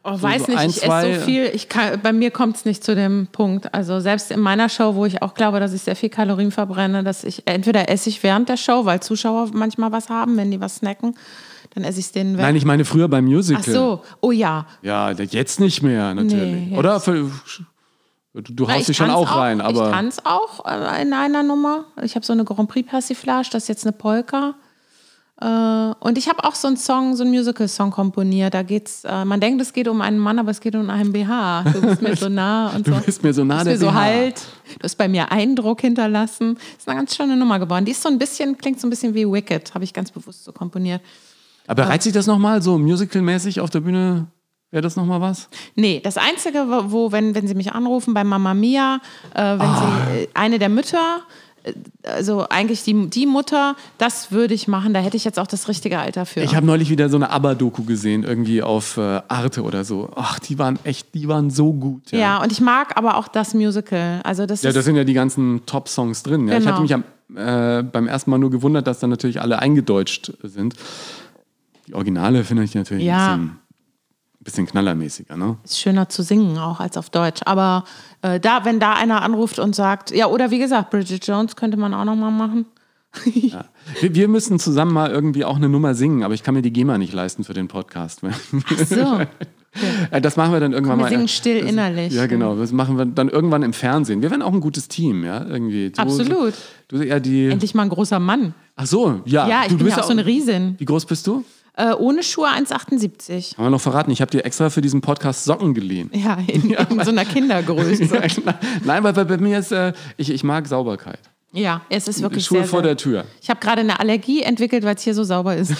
Oh, so, weiß so nicht, ein, ich zwei, esse so viel, ich kann, bei mir kommt es nicht zu dem Punkt. Also selbst in meiner Show, wo ich auch glaube, dass ich sehr viel Kalorien verbrenne, dass ich, entweder esse ich während der Show, weil Zuschauer manchmal was haben, wenn die was snacken, dann esse ich es denen weg. Nein, ich meine früher beim Musical. Ach so, oh ja. Ja, jetzt nicht mehr, natürlich. Nee, Oder? Für, du, du haust Ich dich schon tanz auch rein, aber... Ich tanze auch äh, in einer Nummer. Ich habe so eine Grand Prix Persiflage, das ist jetzt eine Polka. Äh, und ich habe auch so einen Song, so einen Musical-Song komponiert. Da geht's, äh, man denkt, es geht um einen Mann, aber es geht um einen B H. Du bist mir so nah und so. Du bist mir so nah, du der bist mir so B H. halt. Du hast bei mir Eindruck hinterlassen. Das ist eine ganz schöne Nummer geworden. Die ist so ein bisschen, klingt so ein bisschen wie Wicked, habe ich ganz bewusst so komponiert. Aber reizt sich das nochmal, so musical-mäßig auf der Bühne? Wäre das nochmal was? Nee, das Einzige, wo, wo wenn, wenn Sie mich anrufen bei Mamma Mia, äh, wenn Ah. Sie äh, eine der Mütter, äh, also eigentlich die, die Mutter, das würde ich machen, da hätte ich jetzt auch das richtige Alter für. Ich habe neulich wieder so eine ABBA-Doku gesehen, irgendwie auf äh, Arte oder so. Ach, die waren echt, die waren so gut. Ja, ja, und ich mag aber auch das Musical. Also das ja ist, da sind ja die ganzen Top-Songs drin. Ja. Ich Genau. hatte mich am, äh, beim ersten Mal nur gewundert, dass dann natürlich alle eingedeutscht sind. Die Originale finde ich natürlich Ja. ein bisschen, bisschen knallermäßiger, ne? ist schöner zu singen auch als auf Deutsch. Aber äh, da, wenn da einer anruft und sagt, ja, oder wie gesagt, Bridget Jones könnte man auch noch mal machen. Ja. Wir, wir müssen zusammen mal irgendwie auch eine Nummer singen, aber ich kann mir die GEMA nicht leisten für den Podcast. Ach so. Äh, Das machen wir dann irgendwann Wir mal. singen still das, innerlich. Ja, genau. Das machen wir dann irgendwann im Fernsehen. Wir werden auch ein gutes Team, ja, irgendwie. Du, Absolut. Du, du ja die. Endlich mal ein großer Mann. Ach so, ja. Ja, ich du, du bin bist ja auch so eine Riesin. Wie groß bist du? Äh, ohne Schuhe eins Komma achtundsiebzig. Haben wir noch verraten. Ich habe dir extra für diesen Podcast Socken geliehen. Ja, in, in so einer Kindergröße. Nein, weil bei, bei mir ist, äh, ich, ich mag Sauberkeit. Ja, es ist wirklich Schuhe sehr, vor sehr, der Tür. Ich habe gerade eine Allergie entwickelt, weil es hier so sauber ist.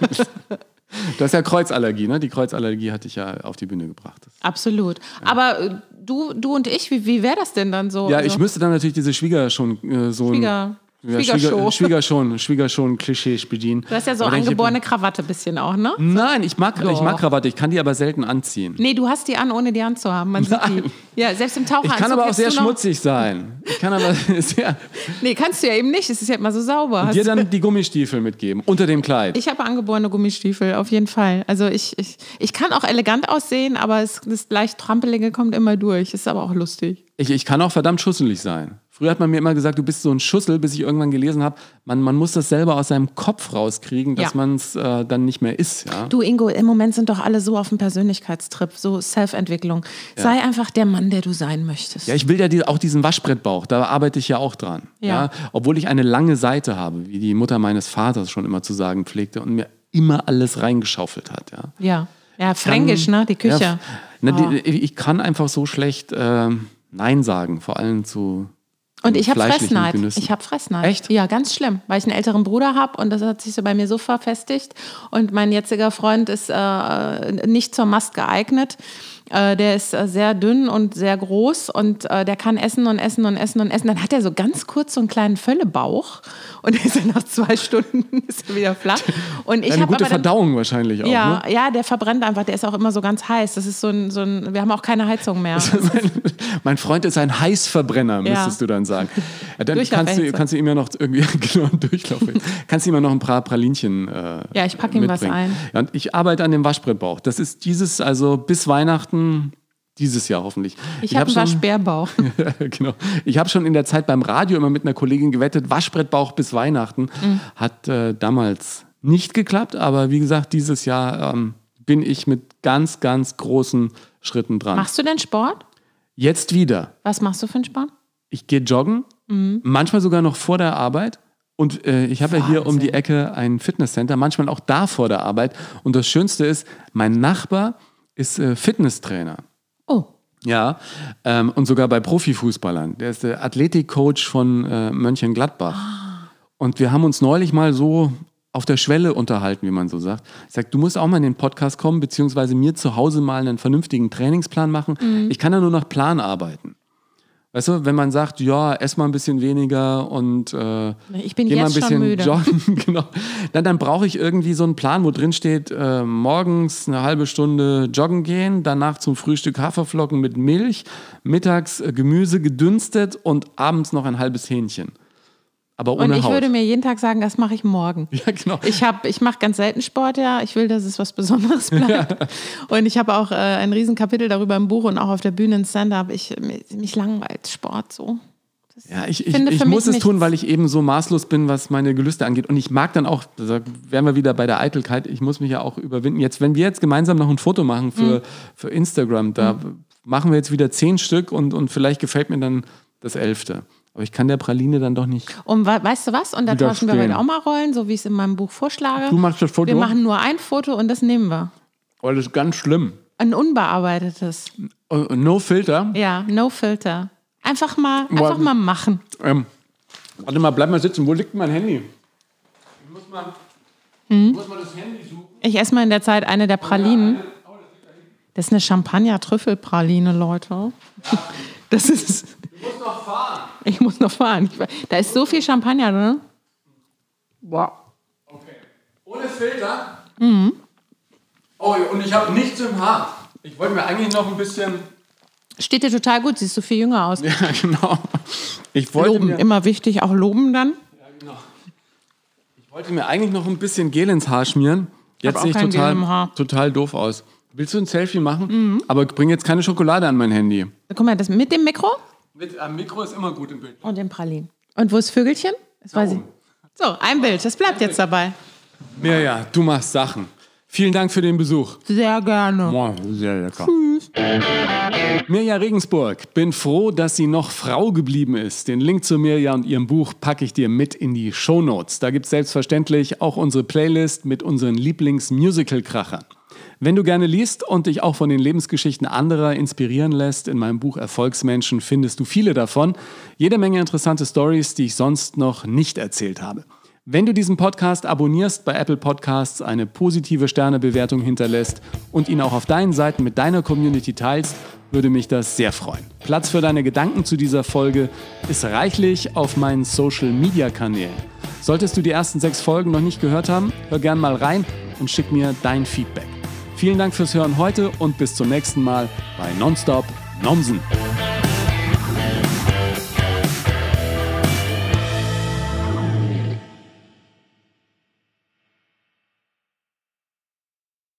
Du hast ja Kreuzallergie, ne? Die Kreuzallergie hatte ich ja auf die Bühne gebracht. Absolut. Aber äh, du, du und ich, wie, wie wäre das denn dann so? Ja, Also, ich müsste dann natürlich diese Schwiegersohn, äh, so Schwieger, Ja, Schwiegershow. Schwieger, Schwiegerschon, Schwiegerschon-Klischees bedienen. Du hast ja so Aber denke ich, angeborene Krawatte bisschen auch, ne? Nein, ich mag, ich Doch. mag Krawatte, ich kann die aber selten anziehen. Nee, du hast die an, ohne die anzuhaben. Man sieht Nein. die. Ja, selbst im Taucheranzug. Ich kann aber auch hättest sehr du noch- schmutzig sein. Ich kann aber sehr, Nee, kannst du ja eben nicht. Es ist ja immer so sauber. dir dann die Gummistiefel mitgeben, unter dem Kleid. Ich habe angeborene Gummistiefel, auf jeden Fall. Also ich, ich, ich kann auch elegant aussehen, aber es, das leicht Trampelige kommt immer durch. Ist aber auch lustig. Ich, ich kann auch verdammt schusselig sein. Früher hat man mir immer gesagt, du bist so ein Schussel, bis ich irgendwann gelesen habe, man, man muss das selber aus seinem Kopf rauskriegen, dass Ja. man es äh, dann nicht mehr ist. Ja? Du, Ingo, im Moment sind doch alle so auf dem Persönlichkeitstrip, so Self-Entwicklung. Sei einfach der Mann, der du sein möchtest. Ja, ich will ja die, auch diesen Waschbrettbauch, da arbeite ich ja auch dran. Ja. Ja. Obwohl ich eine lange Seite habe, wie die Mutter meines Vaters schon immer zu sagen pflegte und mir immer alles reingeschaufelt hat. Ja, Ja, ja, fränkisch, ne? Die Küche. Ja, ne, Oh. die, ich kann einfach so schlecht äh, Nein sagen, vor allem zu Und ich habe fleischlichen Fressneid. Genüssen. Ich habe Fressneid. Echt? Ja, ganz schlimm, weil ich einen älteren Bruder habe und das hat sich so bei mir so verfestigt. Und mein jetziger Freund ist äh, nicht zur Mast geeignet. Äh, der ist äh, sehr dünn und sehr groß und äh, der kann essen und essen und essen und essen. Dann hat er so ganz kurz so einen kleinen Völlebauch und ist dann nach zwei Stunden ist er wieder flach. Und ich Eine habe gute aber dann, Verdauung wahrscheinlich auch. ja, Ne? ja, der verbrennt einfach. Der ist auch immer so ganz heiß. Das ist so ein, so ein wir haben auch keine Heizung mehr. mein, mein Freund ist ein Heißverbrenner, müsstest du dann sagen. Ja, dann kannst du, Durchlauferhitze. kannst du ihm ja noch irgendwie, genau, Durchlauf. kannst du ihm ja noch ein paar Pralinchen äh, Ja, ich pack ihm was mitbringen. ein. Ja, und ich arbeite an dem Waschbrettbauch. Das ist dieses, also bis Weihnachten, dieses Jahr hoffentlich. Ich, habe hab einen Waschbärbauch. genau. Ich habe schon in der Zeit beim Radio immer mit einer Kollegin gewettet, Waschbrettbauch bis Weihnachten. Mhm. Hat äh, damals nicht geklappt, aber wie gesagt, dieses Jahr ähm, bin ich mit ganz, ganz großen Schritten dran. Machst du denn Sport? Jetzt wieder. Was machst du für einen Sport? Ich gehe joggen, Mhm. manchmal sogar noch vor der Arbeit. Und äh, ich habe ja hier um die Ecke ein Fitnesscenter, manchmal auch da vor der Arbeit. Und das Schönste ist, mein Nachbar ist äh, Fitnesstrainer. Oh, Ja, ähm, und sogar bei Profifußballern. Der ist der Athletikcoach von äh, Mönchengladbach. Und wir haben uns neulich mal so auf der Schwelle unterhalten, wie man so sagt. Ich sage, du musst auch mal in den Podcast kommen, beziehungsweise mir zu Hause mal einen vernünftigen Trainingsplan machen. Ich kann ja nur nach Plan arbeiten. Weißt du, wenn man sagt, ja, ess mal ein bisschen weniger und äh, ich bin geh mal ein jetzt schon bisschen müde. joggen, genau. Dann, dann brauche ich irgendwie so einen Plan, wo drin steht, äh, morgens eine halbe Stunde joggen gehen, danach zum Frühstück Haferflocken mit Milch, mittags äh, Gemüse gedünstet und abends noch ein halbes Hähnchen. aber ohne Und ich Haut. würde mir jeden Tag sagen, das mache ich morgen. Ja, genau. Ich, hab, ich mache ganz selten Sport, ja. Ich will, dass es was Besonderes bleibt. Ja. Und ich habe auch äh, ein Riesenkapitel darüber im Buch und auch auf der Bühne in Stand-Up. Ich, mich langweilt Sport so. Ja, ich, ich, ich muss es tun, weil ich eben so maßlos bin, was meine Gelüste angeht. Und ich mag dann auch, da wären wir wieder bei der Eitelkeit, ich muss mich ja auch überwinden. Jetzt, wenn wir jetzt gemeinsam noch ein Foto machen für, mhm. für Instagram, da mhm. machen wir jetzt wieder zehn Stück und, und vielleicht gefällt mir dann das elfte. Aber ich kann der Praline dann doch nicht. Und weißt du was? Und da tauschen wir heute auch mal Rollen, so wie ich es in meinem Buch vorschlage. Du machst das Foto? Wir machen nur ein Foto und das nehmen wir. Oh, das ist ganz schlimm. Ein unbearbeitetes. No Filter? Ja, no Filter. Einfach mal, einfach mal machen. Ähm, warte mal, bleib mal sitzen. Wo liegt mein Handy? Ich muss mal, hm? ich muss mal das Handy suchen. Ich esse mal in der Zeit eine der Pralinen. Das ist eine Champagner-Trüffel-Praline, Leute. Ja. Das ist... Du musst noch fahren. Ich muss noch fahren. Da ist so viel Champagner drin. Wow. Okay. Ohne Filter? Mhm. Oh, und ich habe nichts im Haar. Ich wollte mir eigentlich noch ein bisschen... Steht dir total gut, siehst du viel jünger aus. Ja, genau. Ich wollte loben, mir, immer wichtig, auch loben dann. Ja, genau. Ich wollte mir eigentlich noch ein bisschen Gel ins Haar schmieren. Jetzt sehe ich total, total doof aus. Willst du ein Selfie machen? Mhm. Aber bring jetzt keine Schokolade an mein Handy. Guck mal, das mit dem Mikro? Mit am Mikro ist immer gut im Bild. Und dem Pralin. Und wo ist Vögelchen? Das weiß ich. So, ein Bild, das bleibt jetzt dabei. Mirja, du machst Sachen. Vielen Dank für den Besuch. Sehr gerne. Boah, sehr lecker. Tschüss. Mirja Regensburg, bin froh, dass sie noch Frau geblieben ist. Den Link zu Mirja und ihrem Buch packe ich dir mit in die Shownotes. Da gibt es selbstverständlich auch unsere Playlist mit unseren Lieblings-Musical-Krachern. Wenn du gerne liest und dich auch von den Lebensgeschichten anderer inspirieren lässt, in meinem Buch Erfolgsmenschen findest du viele davon. Jede Menge interessante Storys, die ich sonst noch nicht erzählt habe. Wenn du diesen Podcast abonnierst, bei Apple Podcasts eine positive Sternebewertung hinterlässt und ihn auch auf deinen Seiten mit deiner Community teilst, würde mich das sehr freuen. Platz für deine Gedanken zu dieser Folge ist reichlich auf meinen Social-Media-Kanälen. Solltest du die ersten sechs Folgen noch nicht gehört haben, hör gern mal rein und schick mir dein Feedback. Vielen Dank fürs Hören heute und bis zum nächsten Mal bei Nonstop Nomsen.